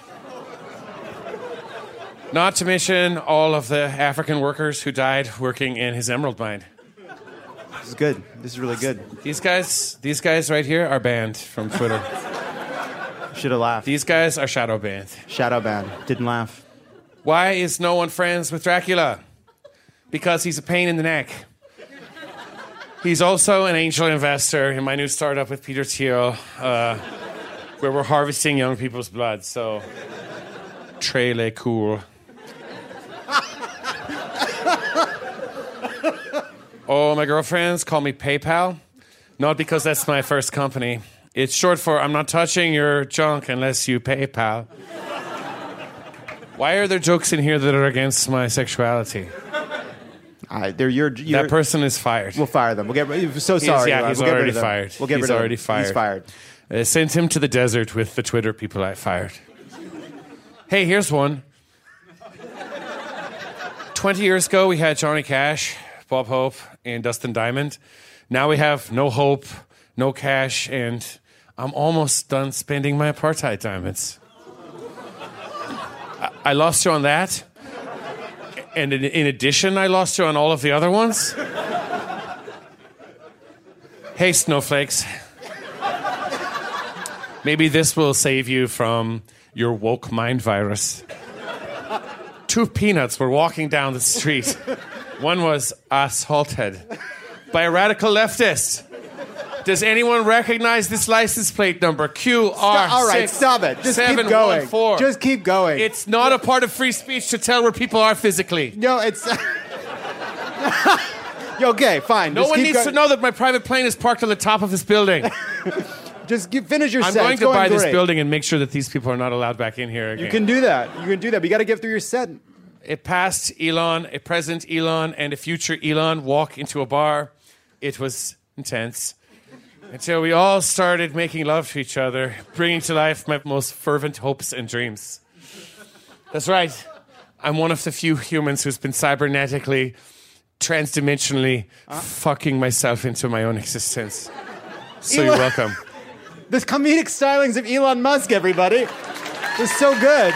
Not to mention all of the African workers who died working in his emerald mine. This is good. This is really good. These guys right here are banned from Twitter. Should have laughed. These guys are shadow banned. Shadow banned. Didn't laugh. Why is no one friends with Dracula? Because he's a pain in the neck. He's also an angel investor in my new startup with Peter Thiel, where we're harvesting young people's blood. So, très les cool. Oh, my girlfriends call me PayPal. Not because that's my first company. It's short for I'm not touching your junk unless you PayPal. Why are there jokes in here that are against my sexuality? That person is fired. We'll fire them. We'll get. So sorry. He's already fired. We'll get rid of him. He's fired. Sent him to the desert with the Twitter people I fired. Hey, here's one. 20 years ago, we had Johnny Cash, Bob Hope, and Dustin Diamond. Now we have no Hope, no Cash, and I'm almost done spending my apartheid diamonds. I lost you on that. And in addition, I lost you on all of the other ones. Hey, snowflakes. Maybe this will save you from your woke mind virus. 2 peanuts were walking down the street. One was assaulted by a radical leftist. Does anyone recognize this license plate number? QR. All right, stop it. Just keep going. Just keep going. It's not a part of free speech to tell where people are physically. No, it's... Okay, fine. No one needs to know that my private plane is parked on the top of this building. Just finish your set. I'm going to buy this building and make sure that these people are not allowed back in here again. You can do that. But you got to get through your set. A past Elon, a present Elon, and a future Elon walk into a bar. It was intense. Until we all started making love to each other, bringing to life my most fervent hopes and dreams. That's right. I'm one of the few humans who's been cybernetically, transdimensionally fucking myself into my own existence. So you're welcome. The comedic stylings of Elon Musk, everybody. It's so good.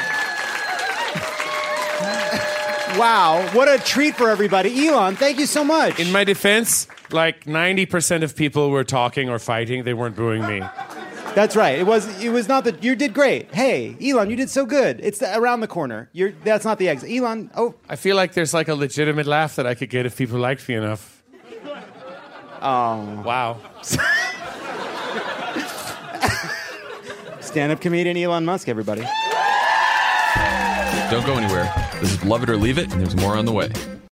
Wow, what a treat for everybody. Elon, thank you so much. In my defense, like 90% of people were talking or fighting. They weren't booing me. That's right. It was not that you did great. Hey, Elon, you did so good. It's around the corner. That's not the exit. Elon, I feel like there's like a legitimate laugh that I could get if people liked me enough. Oh. Wow. Stand-up comedian Elon Musk, everybody. Don't go anywhere. This is Love It or Leave It, and there's more on the way.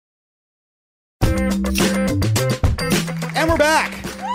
And we're back.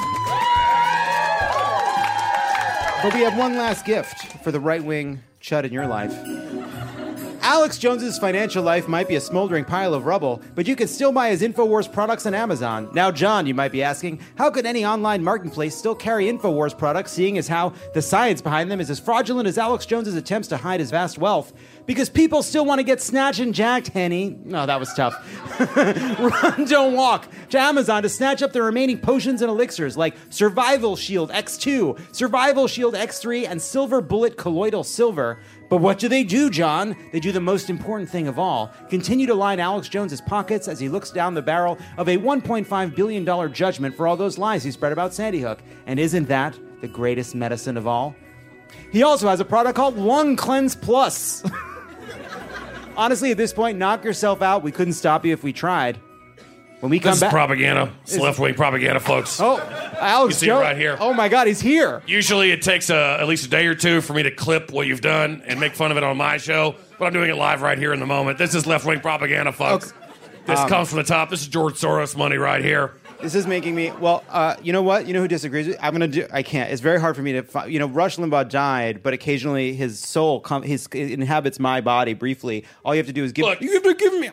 But we have one last gift for the right-wing chud in your life. Alex Jones's financial life might be a smoldering pile of rubble, but you can still buy his InfoWars products on Amazon. Now, John, you might be asking, how could any online marketplace still carry InfoWars products, seeing as how the science behind them is as fraudulent as Alex Jones's attempts to hide his vast wealth? Because people still want to get snatched and jacked, Henny. No, that was tough. Run, don't walk to Amazon to snatch up the remaining potions and elixirs like Survival Shield X2, Survival Shield X3, and Silver Bullet Colloidal Silver. But what do, John? They do the most important thing of all. Continue to line Alex Jones's pockets as he looks down the barrel of a $1.5 billion judgment for all those lies he spread about Sandy Hook. And isn't that the greatest medicine of all? He also has a product called Lung Cleanse Plus. Honestly, at this point, knock yourself out. We couldn't stop you if we tried. When we come This back, is propaganda. It's left-wing propaganda, folks. Oh, Alex You see Jones right here. Oh my God, he's here. Usually it takes at least a day or two for me to clip what you've done and make fun of it on my show, but I'm doing it live right here in the moment. This is left-wing propaganda, folks. Okay. This comes from the top. This is George Soros money right here. This is making me, you know what? You know who disagrees with me? I can't. It's very hard for me to find, Rush Limbaugh died, but occasionally his soul inhabits my body briefly. All you have to do is give me,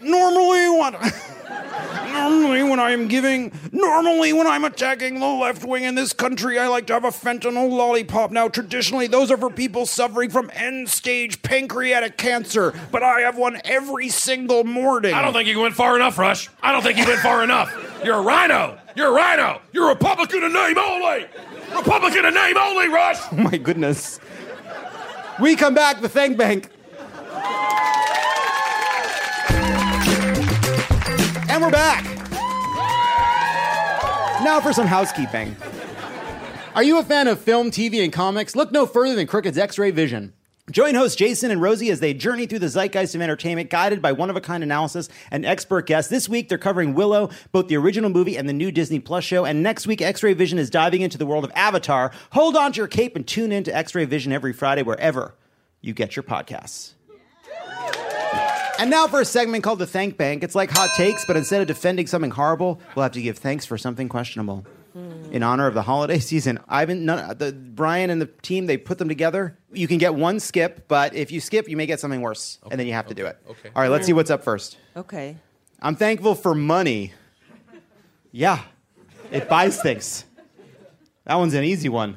normally when I'm attacking the left wing in this country, I like to have a fentanyl lollipop. Now, traditionally, those are for people suffering from end-stage pancreatic cancer, but I have one every single morning. I don't think you went far enough, Rush. I don't think you went far enough. You're a rhino. You're a rhino. You're a Republican in name only. Republican in name only, Rush. Oh, my goodness. We come back, the Thank Bank. And we're back. Now for some housekeeping. Are you a fan of film, TV, and comics? Look no further than Crooked's X-Ray Vision. Join hosts Jason and Rosie as they journey through the zeitgeist of entertainment, guided by one-of-a-kind analysis and expert guests. This week, they're covering Willow, both the original movie and the new Disney Plus show. And next week, X-Ray Vision is diving into the world of Avatar. Hold on to your cape and tune in to X-Ray Vision every Friday, wherever you get your podcasts. And now for a segment called the Thank Bank. It's like Hot Takes, but instead of defending something horrible, we'll have to give thanks for something questionable. In honor of the holiday season, Brian and the team, they put them together. You can get one skip, but if you skip, you may get something worse, and then you have to do it. Okay. All right, let's see what's up first. Okay. I'm thankful for money. Yeah, it buys things. That one's an easy one.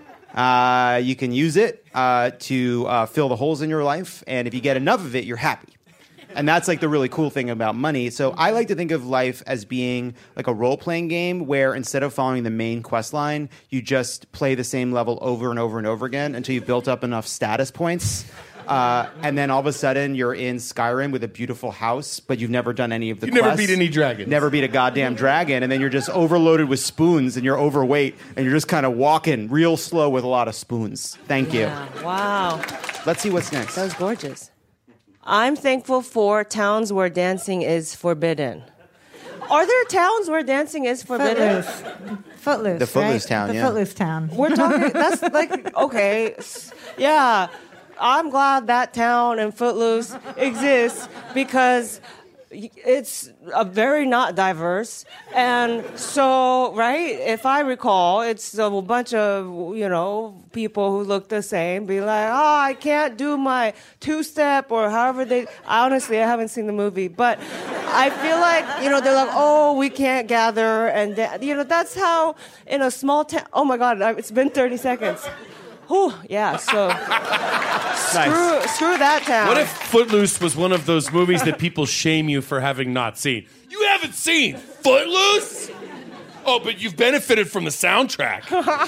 You can use it to fill the holes in your life, and if you get enough of it, you're happy. And that's like the really cool thing about money. So I like to think of life as being like a role-playing game where instead of following the main quest line, you just play the same level over and over and over again until you've built up enough status points. And then all of a sudden you're in Skyrim with a beautiful house, but you've never done any of the quests. You never beat any dragons. Never beat a goddamn dragon. And then you're just overloaded with spoons and you're overweight and you're just kind of walking real slow with a lot of spoons. Thank you. Yeah. Wow. Let's see what's next. That was gorgeous. I'm thankful for towns where dancing is forbidden. Are there towns where dancing is forbidden? Footloose. The Footloose town, yeah. The Footloose town. We're talking, that's like, okay, yeah. I'm glad that town and Footloose exists because it's very not diverse. And so, right, if I recall, it's a bunch of, people who look the same, be like, I can't do my two-step or however they, honestly, I haven't seen the movie, but I feel like, they're like, we can't gather. And, that's how in a small town, oh my God, it's been 30 seconds. Whew, yeah, so screw that town. What if Footloose was one of those movies that people shame you for having not seen? You haven't seen Footloose? Oh, but you've benefited from the soundtrack.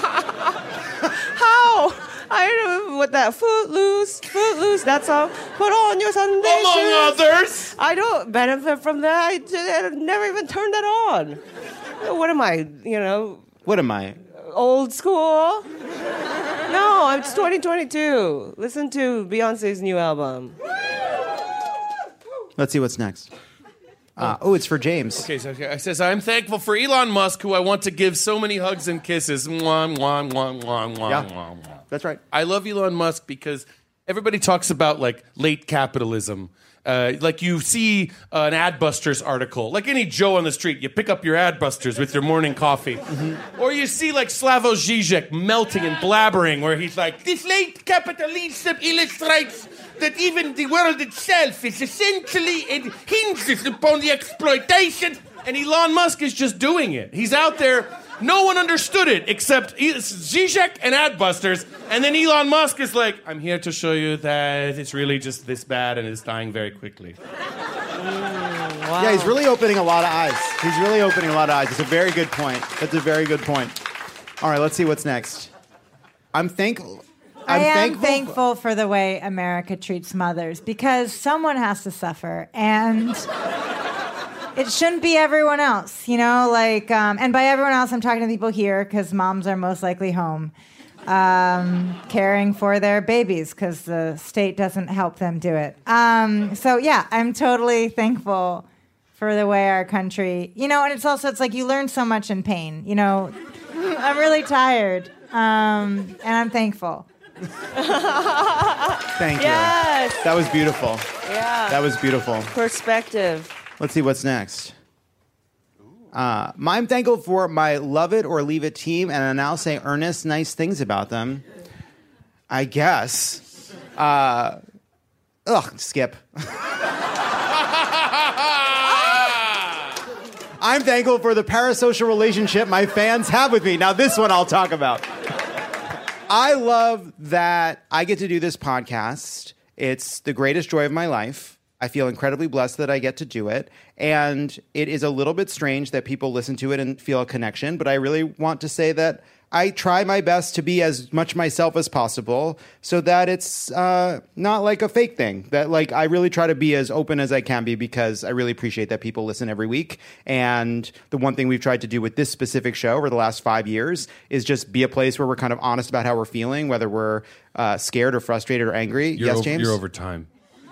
How? I don't know what that Footloose, that song. Put on your Sunday shoes. Among others. I don't benefit from that. I never even turned that on. What am I, What am I? Old school? No, it's 2022. Listen to Beyonce's new album. Let's see what's next. It's for James. Okay, so it says, I'm thankful for Elon Musk, who I want to give so many hugs and kisses. Mwah, mwah, mwah, mwah, mwah, Yeah, mwah, mwah. That's right. I love Elon Musk because everybody talks about, like, late capitalism. Like you see an Adbusters article, like any Joe on the street, you pick up your Adbusters with your morning coffee. Mm-hmm. Or you see like Slavoj Žižek melting and blabbering where he's like, this late capitalism illustrates that even the world itself is essentially, it hinges upon the exploitation. And Elon Musk is just doing it. He's out there. No one understood it except Zizek and Adbusters. And then Elon Musk is like, I'm here to show you that it's really just this bad and it's dying very quickly. Wow. Yeah, he's really opening a lot of eyes. It's a very good point. That's a very good point. All right, let's see what's next. I am thankful for the way America treats mothers because someone has to suffer. And it shouldn't be everyone else, and by everyone else, I'm talking to people here because moms are most likely home caring for their babies because the state doesn't help them do it. I'm totally thankful for the way our country, and it's like you learn so much in pain. I'm really tired, and I'm thankful. Thank you. Yes. That was beautiful. Yeah. That was beautiful. Perspective. Let's see what's next. I'm thankful for my love it or leave it team, and I now say earnest, nice things about them. I guess. Skip. I'm thankful for the parasocial relationship my fans have with me. Now, this one I'll talk about. I love that I get to do this podcast. It's the greatest joy of my life. I feel incredibly blessed that I get to do it. And it is a little bit strange that people listen to it and feel a connection, but I really want to say that I try my best to be as much myself as possible so that it's not like a fake thing. That like I really try to be as open as I can be because I really appreciate that people listen every week. And the one thing we've tried to do with this specific show over the last 5 years is just be a place where we're kind of honest about how we're feeling, whether we're scared or frustrated or angry. Yes, James? You're over time.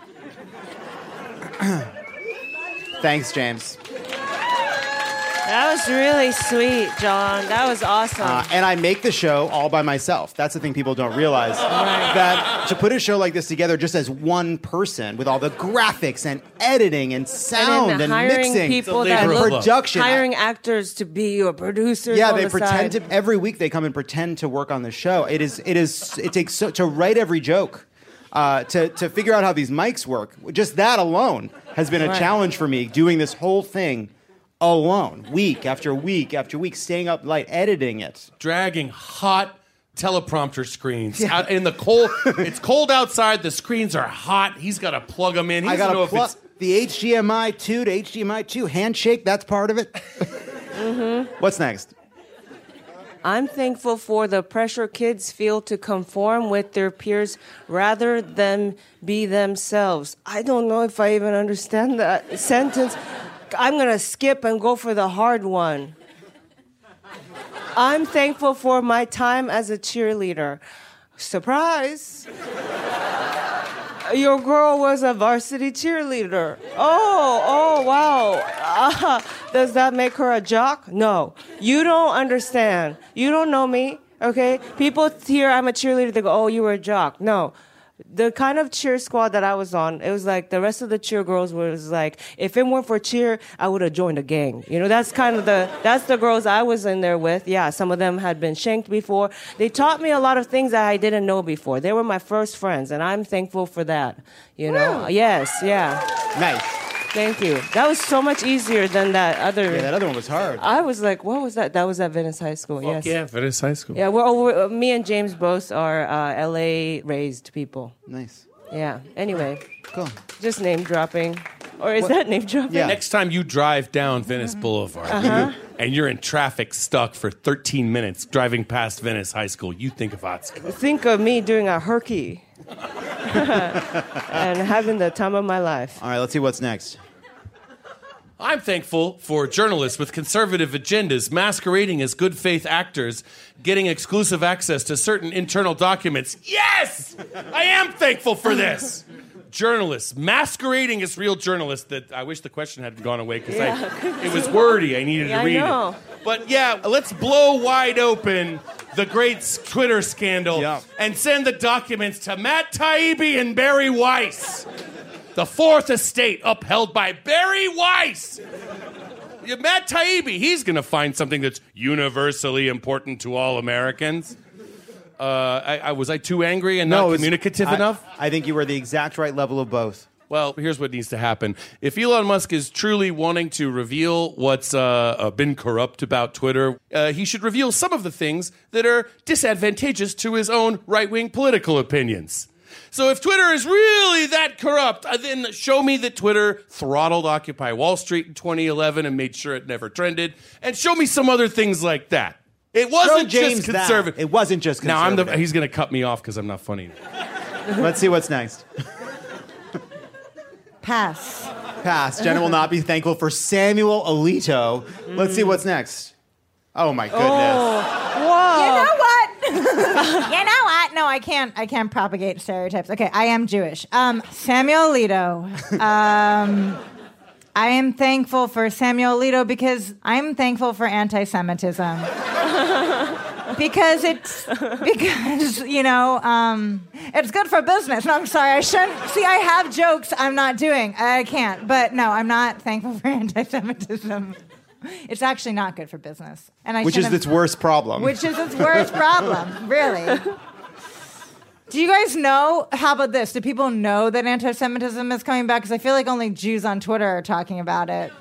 Thanks, James. That was really sweet, John. That was awesome. And I make the show all by myself. That's the thing people don't realize. That to put a show like this together just as one person with all the graphics and editing and sound and mixing people and production. Hiring actors to be your producers. Yeah, on they the pretend side. to every week they come and pretend to work on the show. It takes to write every joke. To figure out how these mics work. Just that alone has been a challenge for me, doing this whole thing alone, week after week after week, staying up late, editing it. Dragging hot teleprompter screens out in the cold. It's cold outside. The screens are hot. He's got to plug them in. I got to plug the HDMI 2 to HDMI 2 handshake. That's part of it. What's next? I'm thankful for the pressure kids feel to conform with their peers rather than be themselves. I don't know if I even understand that sentence. I'm going to skip and go for the hard one. I'm thankful for my time as a cheerleader. Surprise! Your girl was a varsity cheerleader. Oh, wow. Does that make her a jock? No. You don't understand. You don't know me, okay? People hear I'm a cheerleader, they go, oh, you were a jock. No. The kind of cheer squad that I was on, it was like the rest of the cheer girls was like, if it weren't for cheer, I would have joined a gang. You know, that's the girls I was in there with. Yeah, some of them had been shanked before. They taught me a lot of things that I didn't know before. They were my first friends, and I'm thankful for that. You know? Yes, yeah. Nice. Thank you. That was so much easier than that other. Yeah, that other one was hard. I was like, what was that? That was at Venice High School. Yes. Yeah, Venice High School. Yeah, me and James both are LA raised people. Nice. Yeah. Anyway. Cool. Just name dropping. Or is that name dropping? Yeah. Next time you drive down Venice Boulevard and you're in traffic stuck for 13 minutes driving past Venice High School, you think of Otsko. Think of me doing a herky. And having the time of my life. All right, let's see what's next. I'm thankful for journalists with conservative agendas masquerading as good faith actors, getting exclusive access to certain internal documents. Yes! I am thankful for this. Journalists masquerading as real journalists. That I wish the question hadn't gone away because it was wordy. I needed to read it. But yeah, let's blow wide open the great Twitter scandal and send the documents to Matt Taibbi and Barry Weiss. The Fourth Estate upheld by Barry Weiss. Matt Taibbi, he's going to find something that's universally important to all Americans. Was I too angry and not communicative enough? I think you were the exact right level of both. Well, here's what needs to happen. If Elon Musk is truly wanting to reveal what's been corrupt about Twitter, he should reveal some of the things that are disadvantageous to his own right-wing political opinions. So if Twitter is really that corrupt, then show me that Twitter throttled Occupy Wall Street in 2011 and made sure it never trended, and show me some other things like that. It wasn't just conservative. It wasn't just conservative. Now he's going to cut me off because I'm not funny. Let's see what's next. Pass. Jenna will not be thankful for Samuel Alito. Let's see what's next. Oh my goodness. Whoa. You know what? No, I can't propagate stereotypes. Okay, I am Jewish. Samuel Alito. I am thankful for Samuel Alito because I'm thankful for anti-Semitism. because it's good for business. No, I'm sorry, I shouldn't. See, I have jokes I'm not doing. I can't. But no, I'm not thankful for anti-Semitism. It's actually not good for business. And which is its worst problem. Which is its worst problem, really. Do you guys know, how about this? Do people know that anti-Semitism is coming back? Because I feel like only Jews on Twitter are talking about it.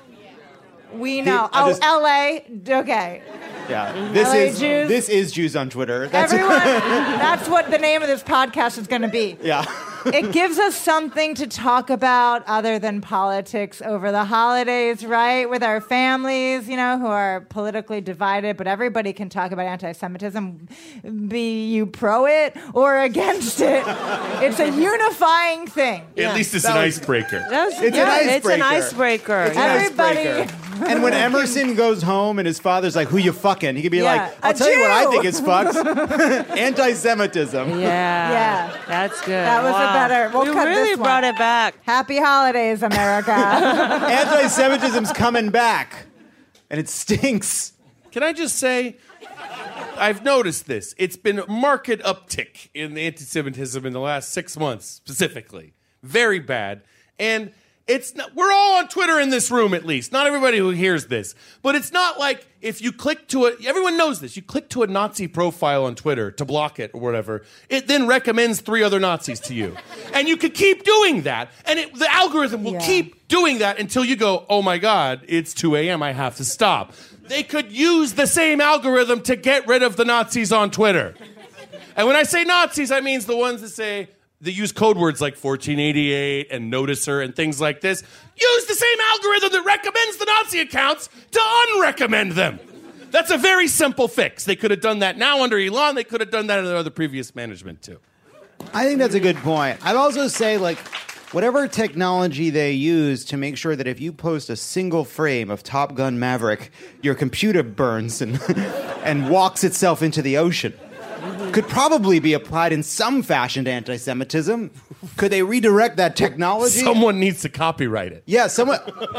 We know. LA, okay. Yeah, this is Jews on Twitter. Everyone, that's what the name of this podcast is going to be. Yeah. It gives us something to talk about other than politics over the holidays, right? With our families, who are politically divided, but everybody can talk about anti-Semitism, be you pro it or against it. It's a unifying thing. At least it's an icebreaker. It's an icebreaker. Everybody. And when Emerson goes home and his father's like, who you fucking? He could be like, I'll tell you what I think is fucked. Anti-Semitism. Yeah. That's good. That was a better. We'll you cut really this one. brought it back. Happy holidays, America. Anti-Semitism's coming back. And it stinks. Can I just say, I've noticed this. It's been a marked uptick in the anti-Semitism in the last 6 months, specifically. Very bad. And it's not, we're all on Twitter in this room, at least. Not everybody who hears this. But it's not like if you click to it, everyone knows this. You click to a Nazi profile on Twitter to block it or whatever. It then recommends 3 other Nazis to you. And you could keep doing that. And the algorithm will keep doing that until you go, oh my God, it's 2 a.m. I have to stop. They could use the same algorithm to get rid of the Nazis on Twitter. And when I say Nazis, I mean the ones that use code words like 1488 and noticer and things like this. Use the same algorithm that recommends the Nazi accounts to unrecommend them. That's a very simple fix. They could have done that now under Elon. They could have done that under the previous management too. I think that's a good point. I'd also say, whatever technology they use to make sure that if you post a single frame of Top Gun Maverick, your computer burns and walks itself into the ocean. Could probably be applied in some fashion to anti-Semitism. Could they redirect that technology? Someone needs to copyright it. Yeah, someone.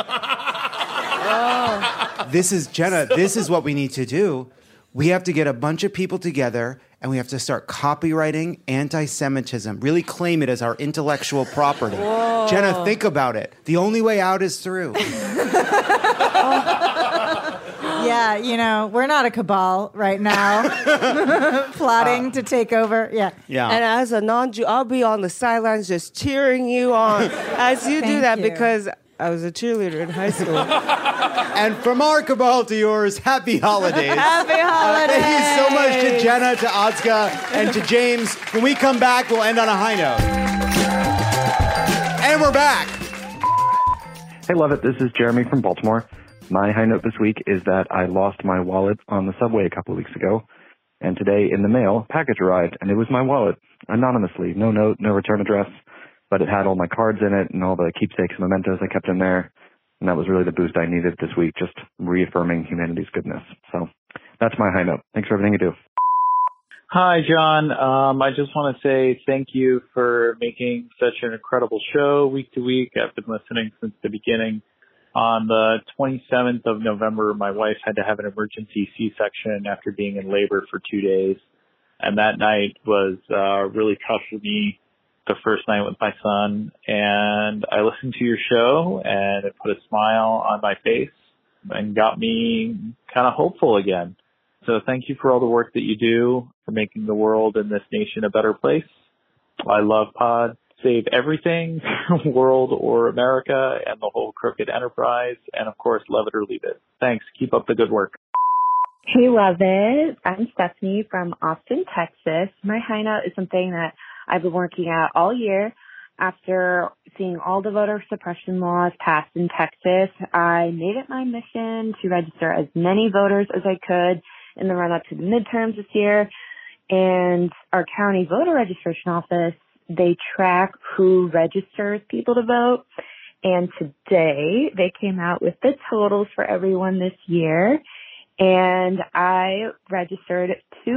This is what we need to do. We have to get a bunch of people together and we have to start copywriting anti-Semitism. Really claim it as our intellectual property. Whoa. Jenna, think about it. The only way out is through. Yeah, we're not a cabal right now, plotting to take over. Yeah. And as a non-Jew, I'll be on the sidelines just cheering you on as you do that because I was a cheerleader in high school. And from our cabal to yours, happy holidays. Happy holidays. Thank you so much to Jenna, to Ozga, and to James. When we come back, we'll end on a high note. And we're back. Hey, love it. This is Jeremy from Baltimore. My high note this week is that I lost my wallet on the subway a couple of weeks ago. And today in the mail, a package arrived, and it was my wallet, anonymously. No note, no return address, but it had all my cards in it and all the keepsakes and mementos I kept in there. And that was really the boost I needed this week, just reaffirming humanity's goodness. So that's my high note. Thanks for everything you do. Hi, John. I just want to say thank you for making such an incredible show week to week. I've been listening since the beginning. On the 27th of November, my wife had to have an emergency C-section after being in labor for 2 days. And that night was really tough for me, the first night with my son. And I listened to your show, and it put a smile on my face and got me kind of hopeful again. So thank you for all the work that you do for making the world and this nation a better place. I love Pod. Save everything, world or America, and the whole crooked enterprise. And of course, love it or leave it. Thanks. Keep up the good work. Hey, love it. I'm Stephanie from Austin, Texas. My high note is something that I've been working at all year. After seeing all the voter suppression laws passed in Texas, I made it my mission to register as many voters as I could in the run-up to the midterms this year. And our county voter registration office, they track who registers people to vote. And today they came out with the totals for everyone this year. And I registered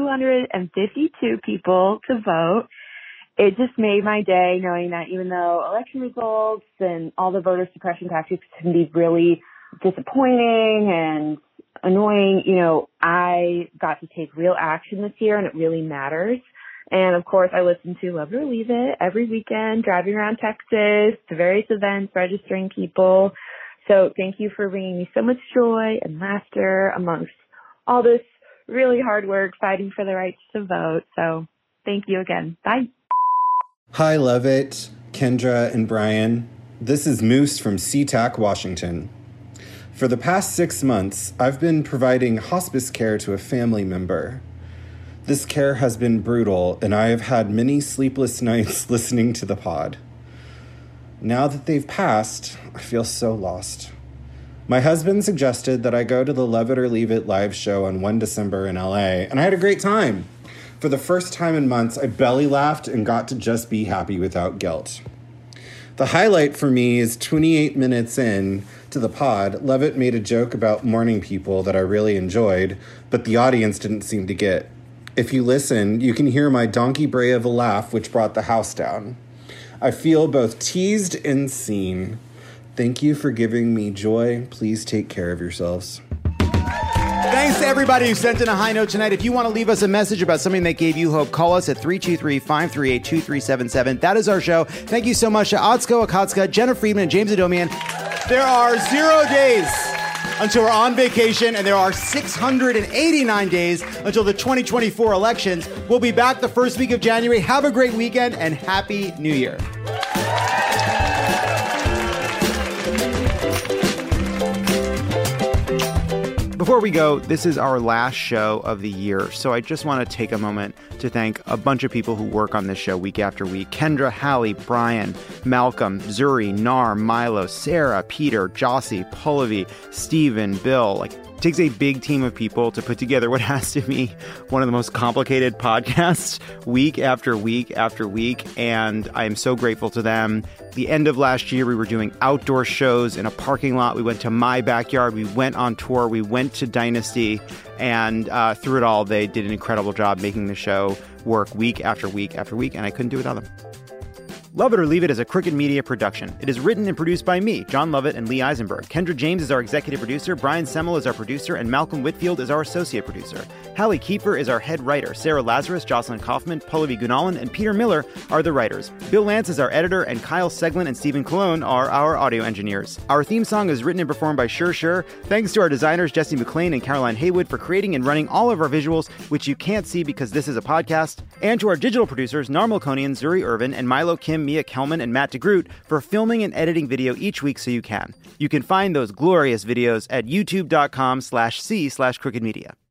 252 people to vote. It just made my day knowing that even though election results and all the voter suppression tactics can be really disappointing and annoying, I got to take real action this year, and it really matters. And of course, I listen to Love It or Leave It every weekend, driving around Texas to various events, registering people. So thank you for bringing me so much joy and laughter amongst all this really hard work fighting for the rights to vote. So thank you again. Bye. Hi, Love It, Kendra and Brian. This is Moose from SeaTac, Washington. For the past 6 months, I've been providing hospice care to a family member. This care has been brutal, and I have had many sleepless nights listening to the pod. Now that they've passed, I feel so lost. My husband suggested that I go to the Love It or Leave It live show on 1 December in LA, and I had a great time. For the first time in months, I belly laughed and got to just be happy without guilt. The highlight for me is 28 minutes in to the pod, Love It made a joke about mourning people that I really enjoyed, but the audience didn't seem to get. If you listen, you can hear my donkey bray of a laugh, which brought the house down. I feel both teased and seen. Thank you for giving me joy. Please take care of yourselves. Thanks to everybody who sent in a high note tonight. If you want to leave us a message about something that gave you hope, call us at 323-538-2377. That is our show. Thank you so much to Atsuko Akatsuka, Jenna Friedman, and James Adomian. There are 0 days until we're on vacation, and there are 689 days until the 2024 elections. We'll be back the first week of January. Have a great weekend, and Happy New Year. Before we go, this is our last show of the year, so I just want to take a moment to thank a bunch of people who work on this show week after week. Kendra, Hallie, Brian, Malcolm, Zuri, Nar, Milo, Sarah, Peter, Jossie, Pulavi, Steven, Bill. It takes a big team of people to put together what has to be one of the most complicated podcasts week after week after week, and I am so grateful to them. The end of last year, we were doing outdoor shows in a parking lot. We went to my backyard. We went on tour. We went to Dynasty, and through it all, they did an incredible job making the show work week after week after week, and I couldn't do it without them. Love It or Leave It is a Crooked Media production. It is written and produced by me, John Lovett, and Lee Eisenberg. Kendra James is our executive producer, Brian Semmel is our producer, and Malcolm Whitfield is our associate producer. Hallie Kiefer is our head writer. Sarah Lazarus, Jocelyn Kaufman, Pulavi Gunalan, and Peter Miller are the writers. Bill Lance is our editor, and Kyle Seglin and Stephen Colon are our audio engineers. Our theme song is written and performed by Sure Sure. Thanks to our designers, Jesse McLean and Caroline Haywood, for creating and running all of our visuals, which you can't see because this is a podcast. And to our digital producers, Narmal Konian, Zuri Irvin, and Milo Kim, Mia Kelman, and Matt DeGroot for filming and editing video each week so you can. You can find those glorious videos at youtube.com/c/crookedmedia.